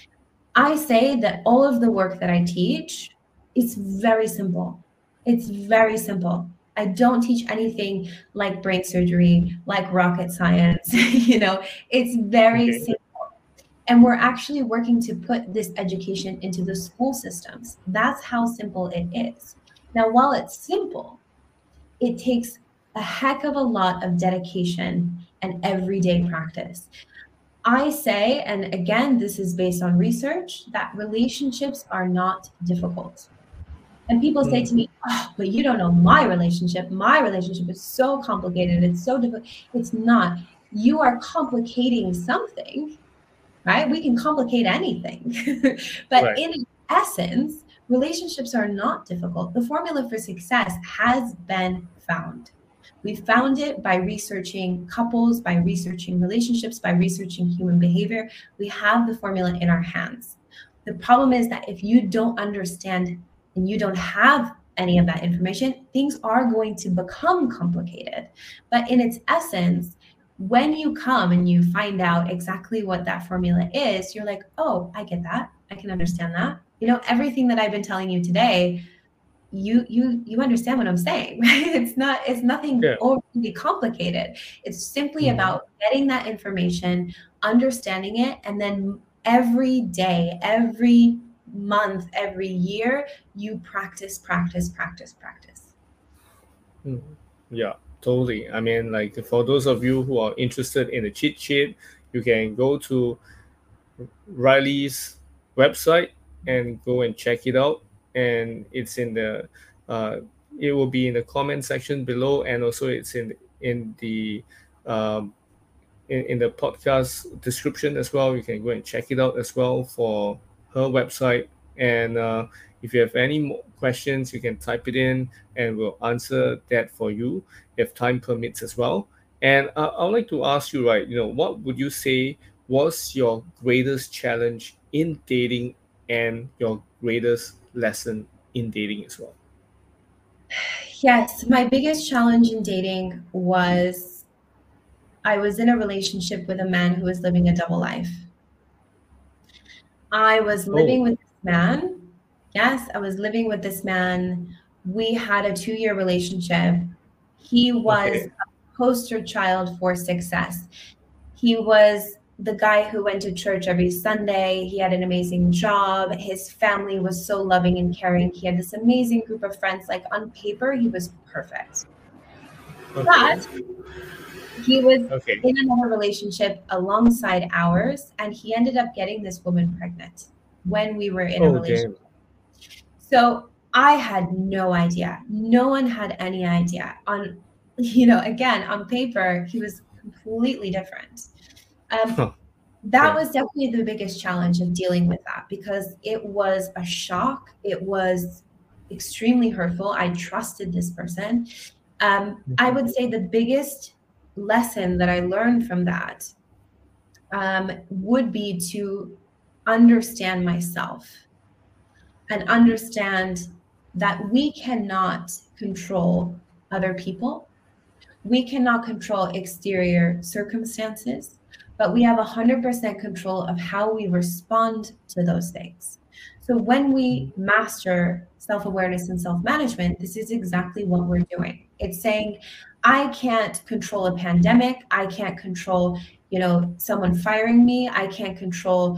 I say that all of the work that I teach, it's very simple. It's very simple. I don't teach anything like brain surgery, like rocket science. It's very simple. And we're actually working to put this education into the school systems. That's how simple it is. Now, while it's simple, it takes a heck of a lot of dedication and everyday practice. I say, and again, this is based on research, that relationships are not difficult. And people say to me, oh, but you don't know my relationship. My relationship is so complicated. It's so difficult. It's not. You are complicating something, right? We can complicate anything. But in essence, relationships are not difficult. The formula for success has been found. We found it by researching couples, by researching relationships, by researching human behavior. We have the formula in our hands. The problem is that if you don't understand and you don't have any of that information, things are going to become complicated. But in its essence, when you come and you find out exactly what that formula is, you're like, oh, I get that. I can understand that. Everything that I've been telling you today, you understand what I'm saying, right? It's nothing overly complicated. It's simply about getting that information, understanding it, and then every day, every month, every year, you practice. Yeah, totally. I mean, like, for those of you who are interested in the cheat sheet, you can go to Riley's website, and go and check it out. And it's in the it will be in the comment section below, and also it's in the um, in the podcast description as well. You can go and check it out as well for her website. And if you have any more questions, you can type it in and we'll answer that for you if time permits as well. And I'd like to ask you, right, what would you say was your greatest challenge in dating and your greatest lesson in dating as well? Yes, my biggest challenge in dating was I was in a relationship with a man who was living a double life. I was living Oh, with this man. Yes, I was living with this man. We had a 2-year relationship. He was okay. a poster child for success. He was the guy who went to church every Sunday. He had an amazing job. His family was so loving and caring. He had this amazing group of friends. Like on paper, he was perfect. Okay. But he was Okay. in another relationship alongside ours, and he ended up getting this woman pregnant when we were in a Oh, relationship. damn. So I had no idea. No one had any idea. Again, on paper, he was completely different. Um, Huh. that Yeah. was definitely the biggest challenge of dealing with that because it was a shock. It was extremely hurtful. I trusted this person. I would say the biggest lesson that I learned from that would be to understand myself and understand that we cannot control other people. We cannot control exterior circumstances, but we have 100% control of how we respond to those things. So when we master self-awareness and self-management, this is exactly what we're doing. It's saying, I can't control a pandemic. I can't control, someone firing me. I can't control,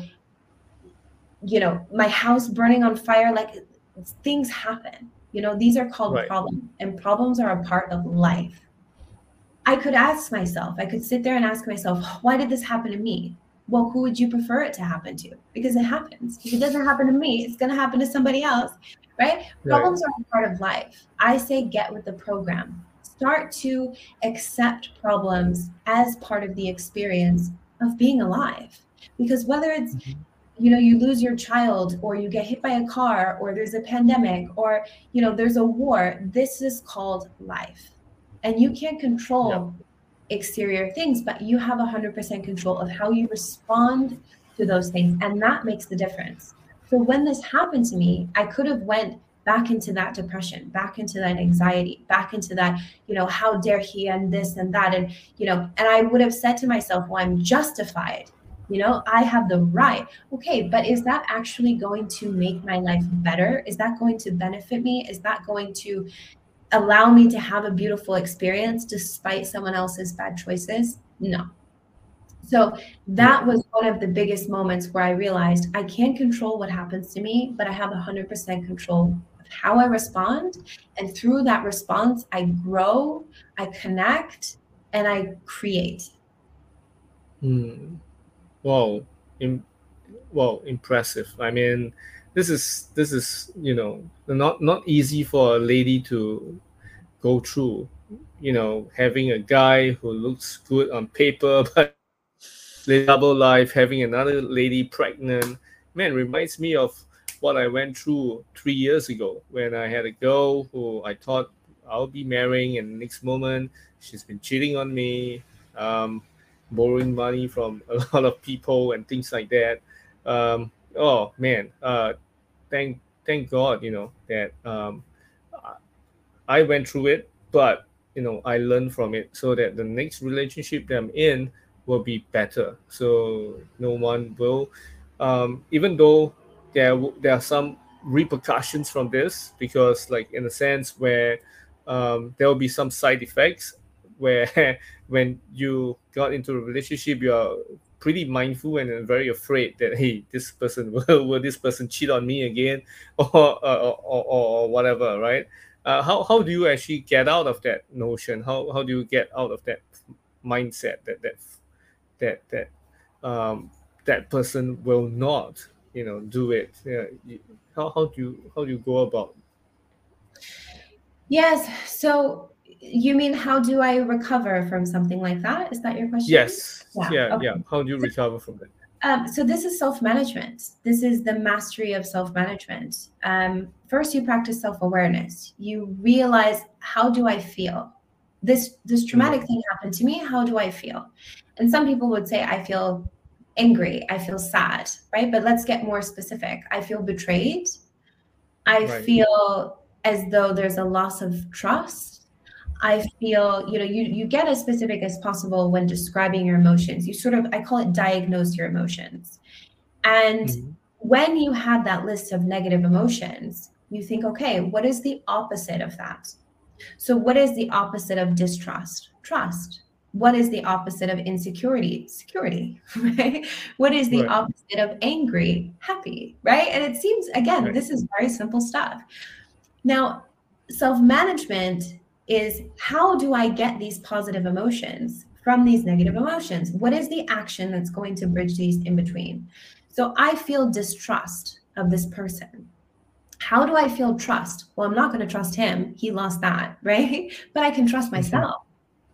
my house burning on fire. Like things happen. These are called Right. problems, and problems are a part of life. I could ask myself, I could sit there and ask myself, why did this happen to me? Well, who would you prefer it to happen to? Because it happens. If it doesn't happen to me, it's going to happen to somebody else, right? Right. Problems are a part of life. I say get with the program. Start to accept problems as part of the experience of being alive. Because whether it's, you lose your child or you get hit by a car or there's a pandemic or, there's a war, this is called life. And you can't Yeah. control exterior things, but you have 100% control of how you respond to those things. And that makes the difference. So when this happened to me, I could have went back into that depression, back into that anxiety, back into that, how dare he and this and that. And I would have said to myself, well, I'm justified. I have the right. Okay, but is that actually going to make my life better? Is that going to benefit me? Is that going to allow me to have a beautiful experience despite someone else's bad choices? No. So Yeah. that was one of the biggest moments where I realized I can't control what happens to me, but I have 100% control of how I respond. And through that response, I grow, I connect, and I create. Hmm. Wow. Im- wow, impressive. I mean, this is not easy for a lady to go through. Having a guy who looks good on paper, but living double life, having another lady pregnant. Man, reminds me of what I went through 3 years ago when I had a girl who I thought I'll be marrying, and the next moment she's been cheating on me, um, borrowing money from a lot of people and things like that. Oh man, thank God, that I went through it, but I learned from it so that the next relationship that I'm in will be better. So no one will, even though there are some repercussions from this, because like in a sense where there will be some side effects where when you got into a relationship, you are pretty mindful and very afraid that, hey, this person will this person cheat on me again, or whatever, right? How do you actually get out of that notion? How do you get out of that mindset that um, that person will not? do it? Yeah. How do you go about? Yes. So you mean how do I recover from something like that? Is that your question? Yes. Yeah. Yeah. Yeah. Okay. How do you recover from that? So this is self-management. This is the mastery of self-management. First, you practice self-awareness. You realize, how do I feel? This traumatic Mm, thing happened to me. How do I feel? And some people would say, I feel angry. I feel sad, right? But let's get more specific. I feel betrayed. I right. feel as though there's a loss of trust. I feel, you get as specific as possible when describing your emotions. You sort of, I call it diagnose your emotions. And Mm, when you have that list of negative emotions, you think, okay, what is the opposite of that? So, what is the opposite of distrust? Trust. What is the opposite of insecurity? Security, right? What is the right. opposite of angry? Happy, right? And it seems, again, Right. this is very simple stuff. Now, self management is, how do I get these positive emotions from these negative emotions? What is the action that's going to bridge these in between? So I feel distrust of this person. How do I feel trust? Well, I'm not going to trust him. He lost that, right? But I can trust Mhm. myself.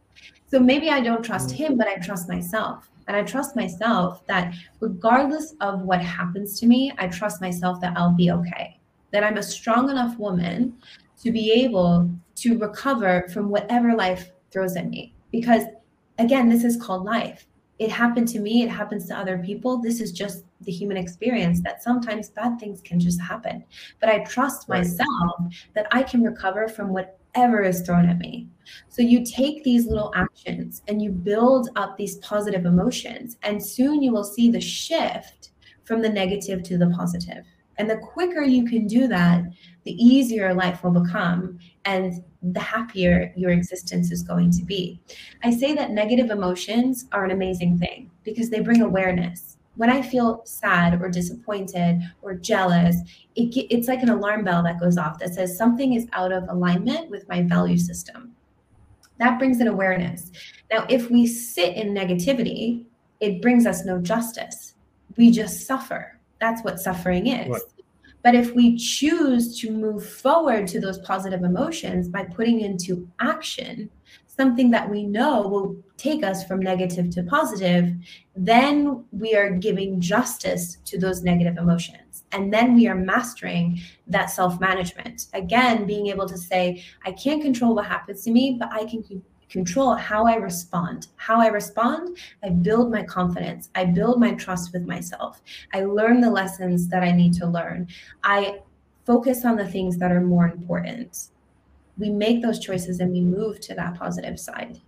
So maybe I don't trust Mm, him, but I trust myself. And I trust myself that regardless of what happens to me, I trust myself that I'll be okay, that I'm a strong enough woman to be able to recover from whatever life throws at me. Because again, this is called life. It happened to me, it happens to other people. This is just the human experience, that sometimes bad things can just happen. But I trust right. myself that I can recover from whatever is thrown at me. So you take these little actions and you build up these positive emotions, and soon you will see the shift from the negative to the positive. And the quicker you can do that, the easier life will become and the happier your existence is going to be. I say that negative emotions are an amazing thing because they bring awareness. When I feel sad or disappointed or jealous, it's like an alarm bell that goes off that says something is out of alignment with my value system. That brings an awareness. Now, if we sit in negativity, it brings us no justice. We just suffer. That's what suffering Right. is. But if we choose to move forward to those positive emotions by putting into action something that we know will take us from negative to positive, then we are giving justice to those negative emotions. And then we are mastering that self management. Again, being able to say, I can't control what happens to me, but I can control how I respond. How I respond, I build my confidence, I build my trust with myself, I learn the lessons that I need to learn, I focus on the things that are more important. We make those choices and we move to that positive side.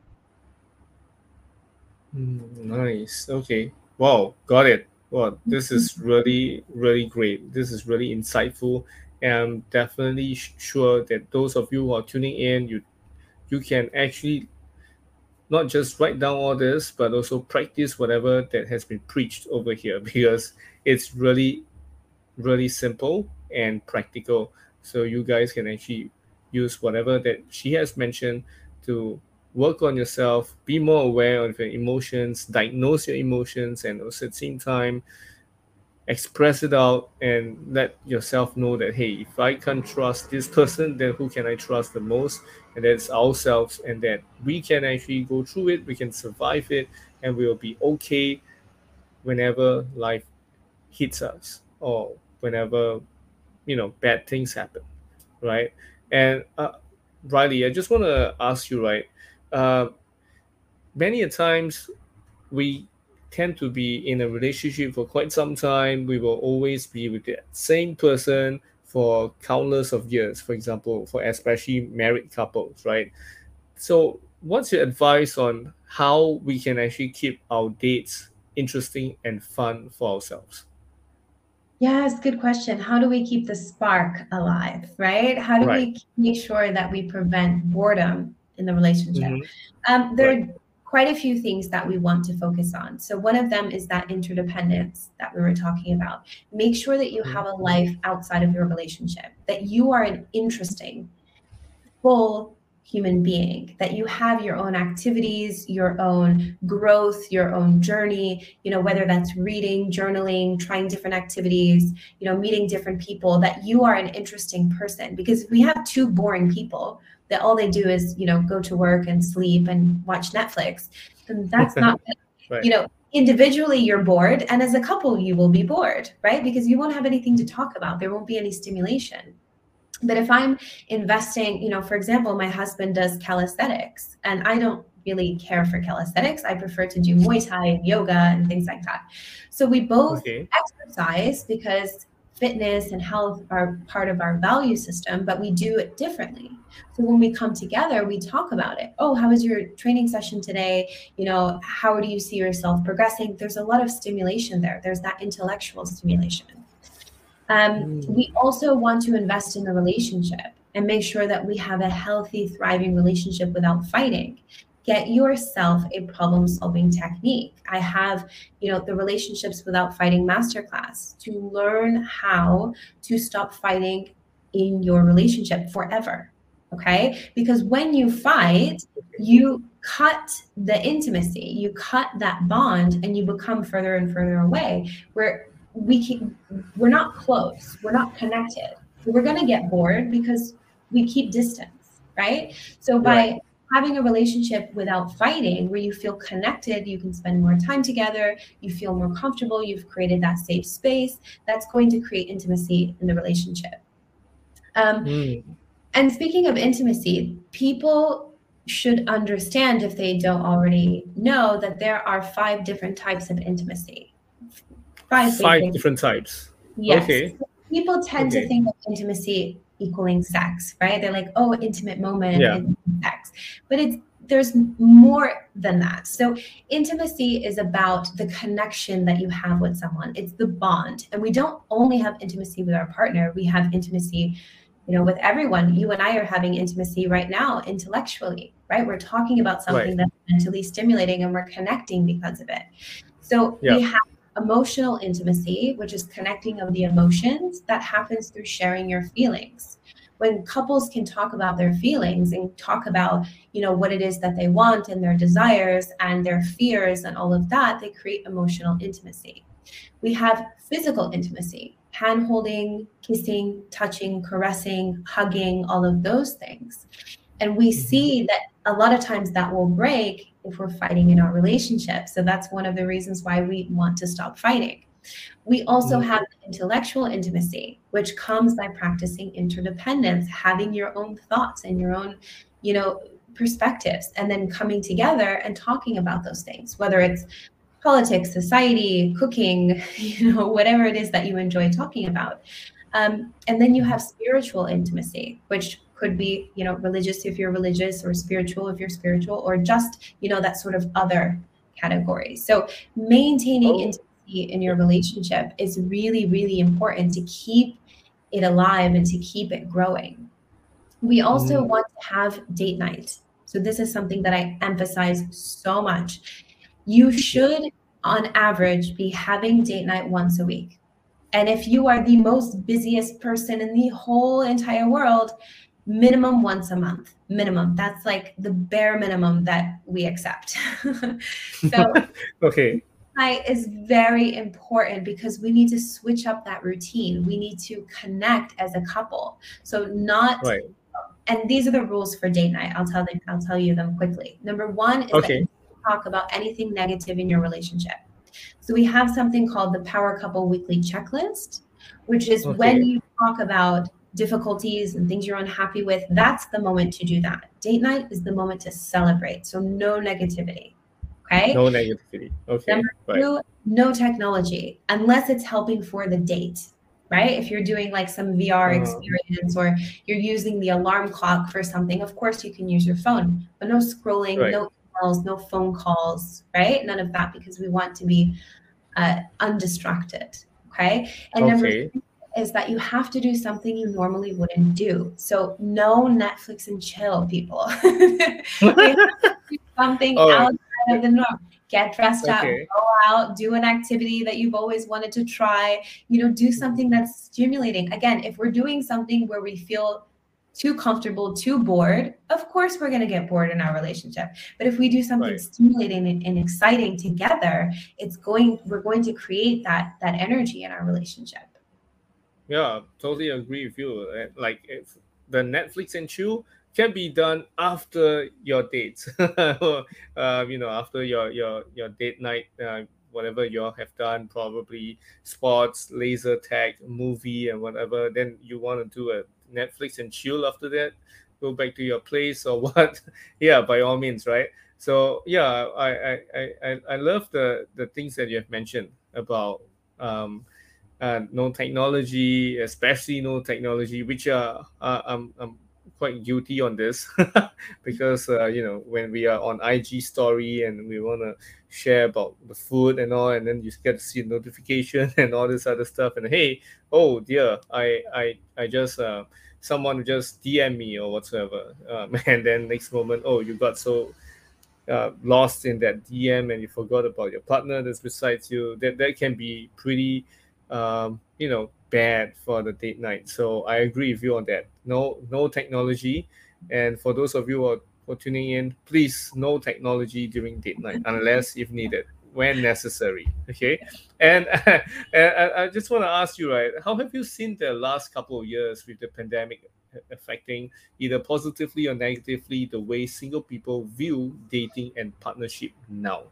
Nice. Okay. Wow. Got it. Well, this is really, really great. This is really insightful. And I'm definitely sure that those of you who are tuning in, you can actually not just write down all this, but also practice whatever that has been preached over here because it's really, really simple and practical. So you guys can actually use whatever that she has mentioned to work on yourself, be more aware of your emotions, diagnose your emotions, and also at the same time express it out and let yourself know that, hey, if I can't trust this person, then who can I trust the most? And that's ourselves, and that we can actually go through it, we can survive it, and we'll be okay whenever life hits us or whenever bad things happen, right? And Riley, I just want to ask you, right? uh, Many a times we tend to be in a relationship for quite some time. We will always be with the same person for countless of years, for example, for especially married couples, right? So what's your advice on how we can actually keep our dates interesting and fun for ourselves? Yes, good question. How do we keep the spark alive, right? How do Right. we make sure that we prevent boredom in the relationship? Mm-hmm. There Right. are quite a few things that we want to focus on. So, one of them is that interdependence that we were talking about. Make sure that you Mhm. have a life outside of your relationship, that you are an interesting, full, human being, that you have your own activities, your own growth, your own journey, whether that's reading, journaling, trying different activities, meeting different people, that you are an interesting person. Because if we have two boring people that all they do is, go to work and sleep and watch Netflix, then that's not, right. Individually you're bored, and as a couple you will be bored, right? Because you won't have anything to talk about. There won't be any stimulation. But if I'm investing, for example, my husband does calisthenics, and I don't really care for calisthenics. I prefer to do Muay Thai and yoga and things like that. So we both exercise because fitness and health are part of our value system, but we do it differently. So when we come together, we talk about it. Oh, how was your training session today? How do you see yourself progressing? There's a lot of stimulation there. There's that intellectual stimulation. We also want to invest in the relationship and make sure that we have a healthy, thriving relationship without fighting. Get yourself a problem-solving technique. I have, the Relationships Without Fighting Masterclass to learn how to stop fighting in your relationship forever. Okay? Because when you fight, you cut the intimacy, you cut that bond, and you become further and further away, where we're not close, we're not connected. We're going to get bored because we keep distance, right? So by having a relationship without fighting, where you feel connected, you can spend more time together, you feel more comfortable, you've created that safe space, that's going to create intimacy in the relationship. And speaking of intimacy, people should understand, if they don't already know, that there are 5 different types of intimacy. 5 different types. Yes. Okay. People tend to think of intimacy equaling sex, right? They're like, oh, intimate moment is sex. But there's more than that. So intimacy is about the connection that you have with someone. It's the bond. And we don't only have intimacy with our partner. We have intimacy, with everyone. You and I are having intimacy right now intellectually, right? We're talking about something that's mentally stimulating, and we're connecting because of it. So we have emotional intimacy, which is connecting of the emotions, that happens through sharing your feelings. When couples can talk about their feelings and talk about, what it is that they want and their desires and their fears and all of that, they create emotional intimacy. We have physical intimacy, hand holding, kissing, touching, caressing, hugging, all of those things. And we see that a lot of times that will break if we're fighting in our relationship. So that's one of the reasons why we want to stop fighting. We also have intellectual intimacy, which comes by practicing interdependence, having your own thoughts and your own, perspectives, and then coming together and talking about those things, whether it's politics, society, cooking, whatever it is that you enjoy talking about. And then you have spiritual intimacy, which could be, religious if you're religious, or spiritual if you're spiritual, or just, that sort of other category. So maintaining intimacy in your relationship is really, really important to keep it alive and to keep it growing. We also want to have date night. So this is something that I emphasize so much. You should, on average, be having date night once a week. And if you are the most busiest person in the whole entire world, minimum once a month, minimum. That's like the bare minimum that we accept. So night is very important because we need to switch up that routine. We need to connect as a couple. So and these are the rules for date night. I'll tell you them quickly. Number 1 is that you talk about anything negative in your relationship. So we have something called the Power Couple Weekly Checklist, which is when you talk about difficulties and things you're unhappy with, that's the moment to do that. Date night is the moment to celebrate. So no negativity. Okay? No negativity. Okay. Number 2, no technology, unless it's helping for the date, right? If you're doing like some VR experience, or you're using the alarm clock for something, of course you can use your phone, but no scrolling, no emails, no phone calls, right? None of that, because we want to be undistracted. Okay. And number 3 is that you have to do something you normally wouldn't do. So no Netflix and chill, people. Something outside of the norm. Get dressed up, go out, do an activity that you've always wanted to try, do something that's stimulating. Again, if we're doing something where we feel too comfortable, too bored, of course we're going to get bored in our relationship. But if we do something Right. stimulating and exciting together, we're going to create that energy in our relationship. Yeah, totally agree with you. Like if the Netflix and chill can be done after your dates, after your date night, whatever you all have done, probably sports, laser tag, movie, and whatever. Then you want to do a Netflix and chill after that. Go back to your place or what? Yeah, by all means, right? So yeah, I love the things that you have mentioned about no technology, especially no technology, which I'm quite guilty on this because when we are on IG story and we want to share about the food and all, and then you get to see a notification and all this other stuff, and hey, oh dear, I just someone just DM me or whatsoever, and then next moment, oh, you got so lost in that DM and you forgot about your partner that's besides you. That can be pretty, bad for the date night. So I agree with you on that. No technology, and for those of you who are tuning in, please no technology during date night unless if needed when necessary. Okay, and, and I just want to ask you, right? How have you seen the last couple of years with the pandemic affecting either positively or negatively the way single people view dating and partnership now?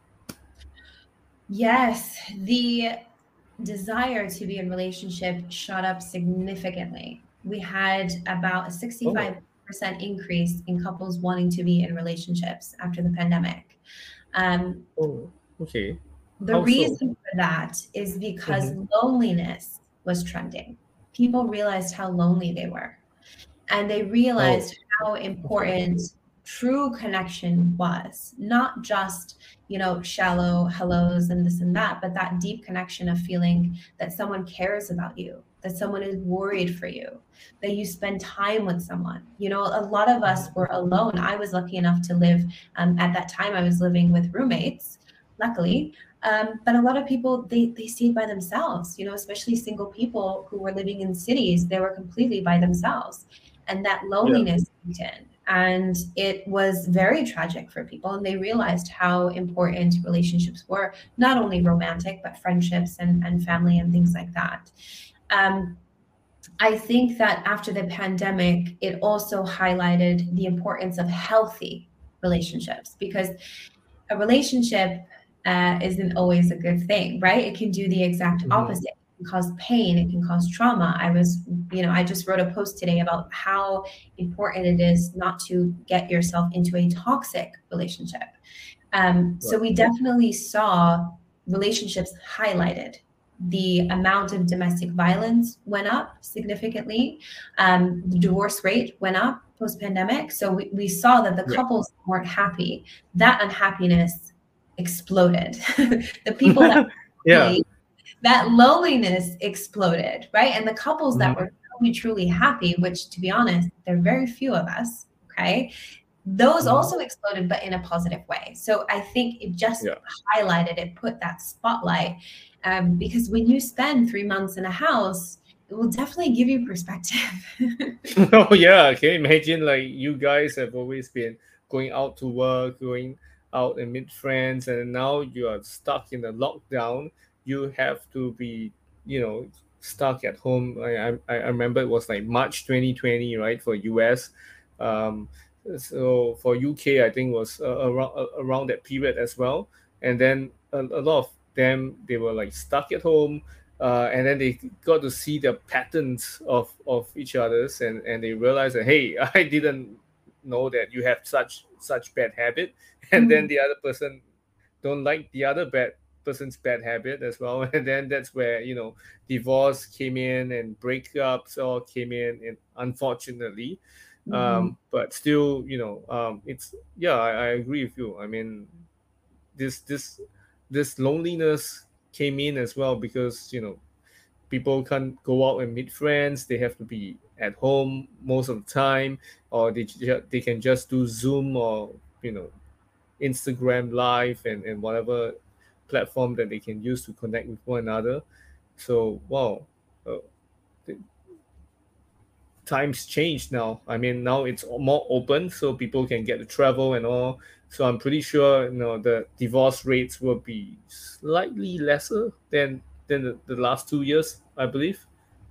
Yes, the desire to be in relationship shot up significantly. We had about a Oh, 65% increase in couples wanting to be in relationships after the pandemic. Um, oh, okay. the How so? reason for that is because Mm-hmm. loneliness was trending. People realized how lonely they were, and they Oh, realized how okay. important true connection was, not just shallow hellos and this and that, but that deep connection of feeling that someone cares about you, that someone is worried for you, that you spend time with someone. A lot of us Mhm. were alone. I was lucky enough to live, at that time I was living with roommates, luckily. But a lot of people, they stayed by themselves, especially single people who were living in cities. They were completely by themselves, and that Yeah. loneliness kicked in, and it was very tragic for people, and they realized how important relationships were, not only romantic but friendships and family and things like that. um, I think that after the pandemic, it also highlighted the importance of healthy relationships, because a relationship isn't always a good thing, right? It can do the exact Mm-hmm. opposite. It can cause pain, it can cause trauma. I just wrote a post today about how important it is not to get yourself into a toxic relationship. So Right. we definitely saw relationships highlighted. The amount of domestic violence went up significantly. The divorce rate went up post pandemic. So we saw that the Yeah. couples weren't happy. That unhappiness exploded. The people that were Yeah. happy, that loneliness exploded, right? And the couples that Mm-hmm. were truly, truly happy, which to be honest, there are very few of us, okay? Those Mm-hmm. also exploded, but in a positive way. So I think it just Yeah. highlighted, it put that spotlight, because when you spend 3 months in a house, it will definitely give you perspective. Oh yeah, can you imagine like you guys have always been going out to work, going out and meet friends, and now you are stuck in a lockdown. You have to be, stuck at home. I remember it was like March 2020, right, for US. Um, so for UK, I think was around that period as well. And then a lot of them they were like stuck at home, and then they got to see the patterns of each other's, and they realized that hey, I didn't know that you have such bad habit, and then Mm, the other person don't like the other bad person's bad habit as well, and then that's where divorce came in and breakups all came in, and unfortunately, mhm, but still, it's yeah, I agree with you. I mean, this this this loneliness came in as well because people can't go out and meet friends. They have to be at home most of the time, or they can just do Zoom or Instagram live and whatever platform that they can use to connect with one another. So wow, uh, times changed now. I mean, now it's more open, so people can get to travel and all. So I'm pretty sure, the divorce rates will be slightly lesser than the last 2 years, I believe.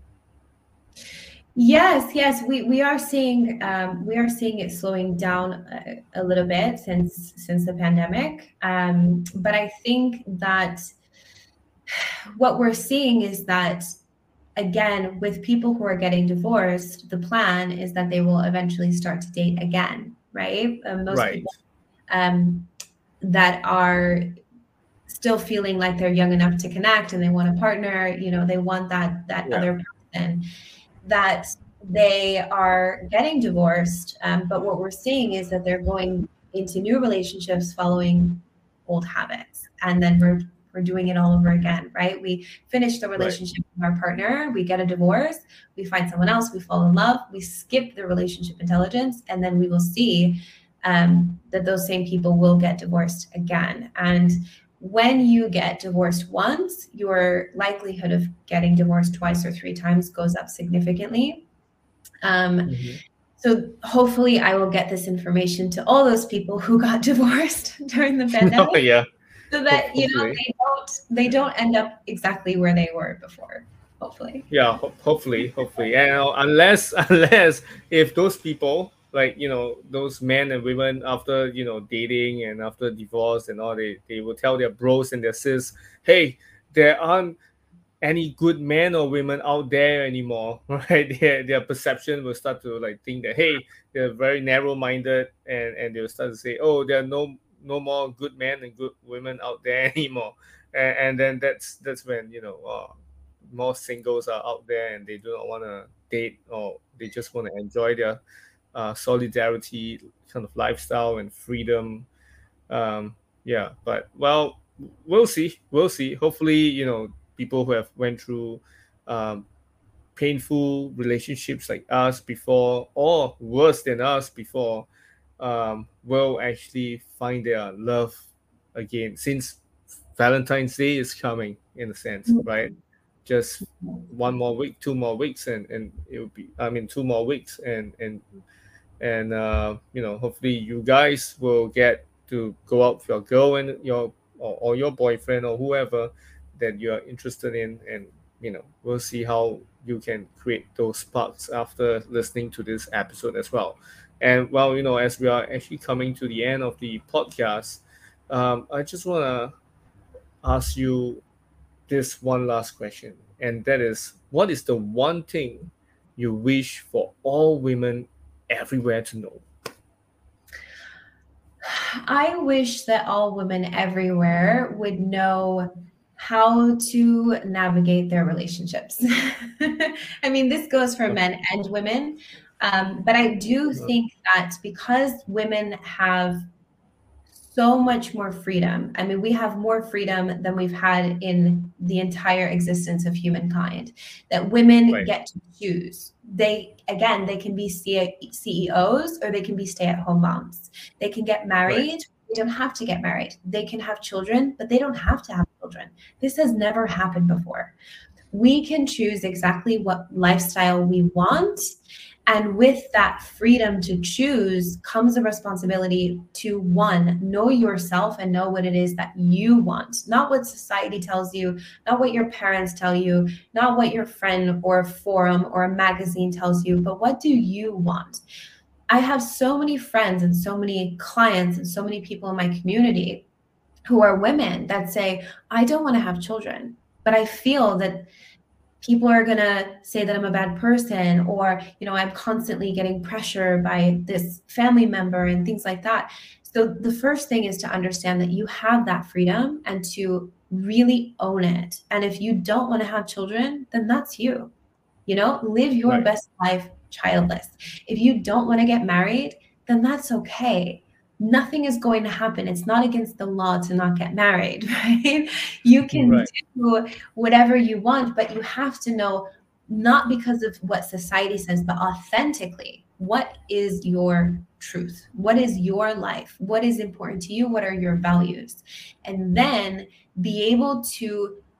Yes, we are seeing it slowing down a little bit since the pandemic. But I think that what we're seeing is that, again, with people who are getting divorced, the plan is that they will eventually start to date again, right? Most Right. people that are still feeling like they're young enough to connect and they want a partner, they want that Yeah. other person, that they are getting divorced. But what we're seeing is that they're going into new relationships following old habits, and then we're doing it all over again, right? We finish the relationship with our partner, we get a divorce, we find someone else, we fall in love, we skip the relationship intelligence, and then we will see that those same people will get divorced again. And when you get divorced once, your likelihood of getting divorced twice or three times goes up significantly. So hopefully I will get this information to all those people who got divorced during the pandemic. Oh, yeah. So that they don't end up exactly where they were before. Hopefully. Yeah, hopefully, and unless if those people, like, those men and women, after dating and after divorce and all, they will tell their bros and their sis, hey, there aren't any good men or women out there anymore, right? Their perception will start to like think that, hey, they're very narrow minded, and they'll start to say, oh, there are no more good men and good women out there anymore, and then that's when more singles are out there and they do not want to date, or they just want to enjoy their solidarity kind of lifestyle and freedom. Yeah, but well, we'll see. Hopefully, people who have went through painful relationships like us before, or worse than us before, will actually find their love again, since Valentine's Day is coming, in a sense, right? Just 1 more week, 2 more weeks, and it will be, 2 more weeks, and hopefully you guys will get to go out with your girl and or your boyfriend or whoever that you are interested in, and we'll see how you can create those sparks after listening to this episode as well. And well, as we are actually coming to the end of the podcast, I just want to ask you this one last question, and that is, what is the one thing you wish for all women everywhere to know? I wish that all women everywhere would know how to navigate their relationships. I mean, this goes for men and women, but I do think that because women have so much more freedom. I mean, we have more freedom than we've had in the entire existence of humankind, that women get to choose. They can be CEOs, or they can be stay-at-home moms. They can get married. They don't have to get married. They can have children, but they don't have to have children. This has never happened before. We can choose exactly what lifestyle we want. And with that freedom to choose comes a responsibility to, one, know yourself and know what it is that you want, not what society tells you, not what your parents tell you, not what your friend or a forum or a magazine tells you, but what do you want? I have so many friends and so many clients and so many people in my community who are women that say, I don't want to have children, but I feel that people are going to say that I'm a bad person, or, I'm constantly getting pressure by this family member and things like that. So the first thing is to understand that you have that freedom and to really own it. And if you don't want to have children, then that's you. Live your best life childless. If you don't want to get married, then that's okay. Nothing is going to happen. It's not against the law to not get married, right? You can do whatever you want, but you have to know, not because of what society says, but authentically, what is your truth? What is your life? What is important to you? What are your values? And then be able to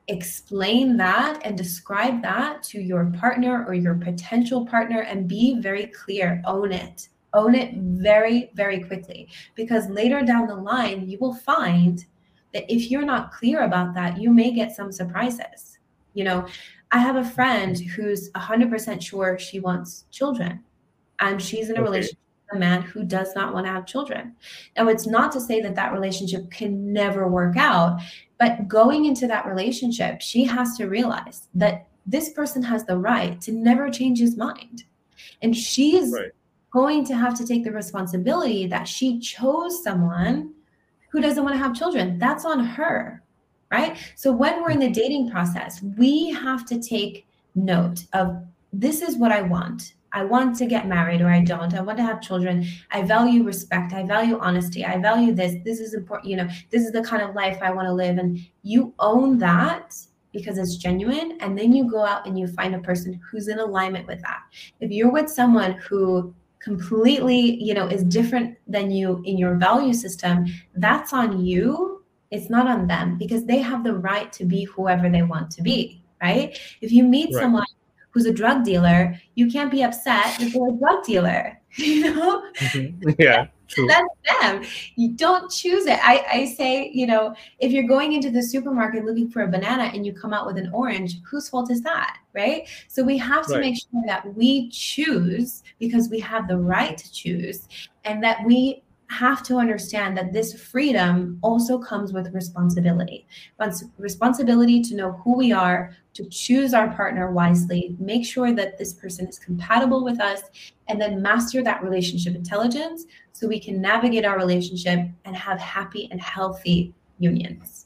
explain that and describe that to your partner or your potential partner and be very clear. Own it. Own it very, very quickly, because later down the line, you will find that if you're not clear about that, you may get some surprises. You know, I have a friend who's 100% sure she wants children, and she's in a relationship with a man who does not want to have children. Now, it's not to say that that relationship can never work out, but going into that relationship, she has to realize that this person has the right to never change his mind. And she's going to have to take the responsibility that she chose someone who doesn't want to have children. That's on her, right? So when we're in the dating process, we have to take note of, this is what I want. I want to get married, or I don't. I want to have children. I value respect. I value honesty. I value this. This is important. You know, this is the kind of life I want to live. And you own that because it's genuine. And then you go out and you find a person who's in alignment with that. If you're with someone who completely, you know, is different than you in your value system, that's on you. It's not on them, because they have the right to be whoever they want to be, right? If you meet someone who's a drug dealer, you can't be upset that they're a drug dealer, you know? Yeah, true. That's them. You don't choose it. I say, you know, if you're going into the supermarket looking for a banana and you come out with an orange, whose fault is that, right? So we have to make sure that we choose, because we have the right to choose, and that we have to understand that this freedom also comes with responsibility. Responsibility to know who we are, to choose our partner wisely, make sure that this person is compatible with us, and then master that relationship intelligence so we can navigate our relationship and have happy and healthy unions.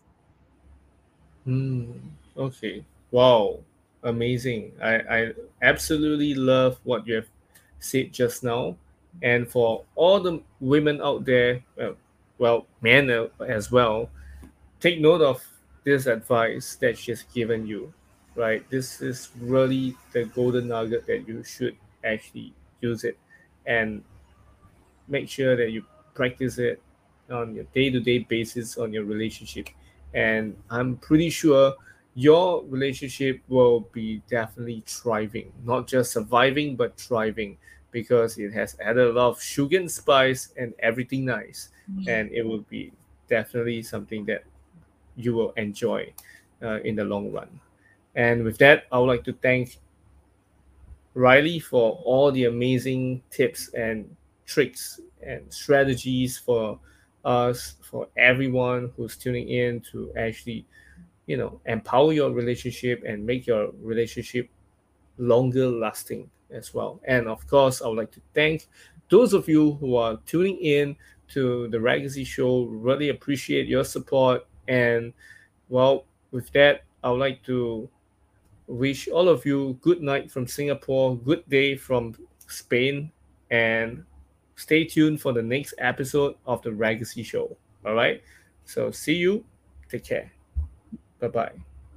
Okay. Wow. Amazing. I absolutely love what you have said just now. And for all the women out there, well, men as well, take note of this advice that she's given you, right? This is really the golden nugget that you should actually use it and make sure that you practice it on your day-to-day basis on your relationship. And I'm pretty sure your relationship will be definitely thriving, not just surviving, but thriving, because it has added a lot of sugar and spice and everything nice. And it will be definitely something that you will enjoy in the long run. And with that, I would like to thank Riley for all the amazing tips and tricks and strategies for us, for everyone who's tuning in, to actually, you know, empower your relationship and make your relationship longer lasting as well. And of course, I would like to thank those of you who are tuning in to the Ragazzi Show. Really appreciate your support. And well, with that, I would like to wish all of you good night from Singapore, good day from Spain, and stay tuned for the next episode of the Ragazzi Show. All right, so see you. Take care. Bye-bye.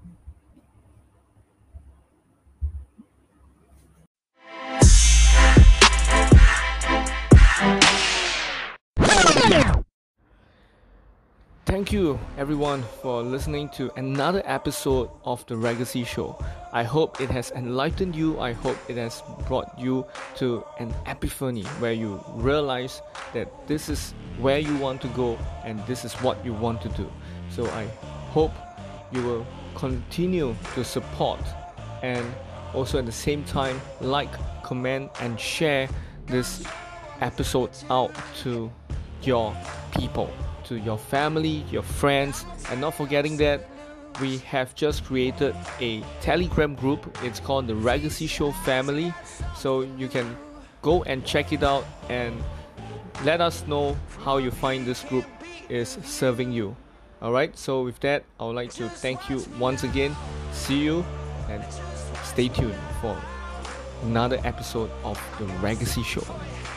Thank you everyone for listening to another episode of the Ragazzi Show. I hope it has enlightened you. I hope it has brought you to an epiphany where you realize that this is where you want to go and this is what you want to do. So I hope you will continue to support, and also at the same time like, comment and share this episode out to your people, to your family, your friends, and not forgetting that we have just created a Telegram group. It's called the Ragazzi Show Family, so you can go and check it out and let us know how you find this group is serving you. Alright, so with that, I would like to thank you once again. See you and stay tuned for another episode of the Ragazzi Show.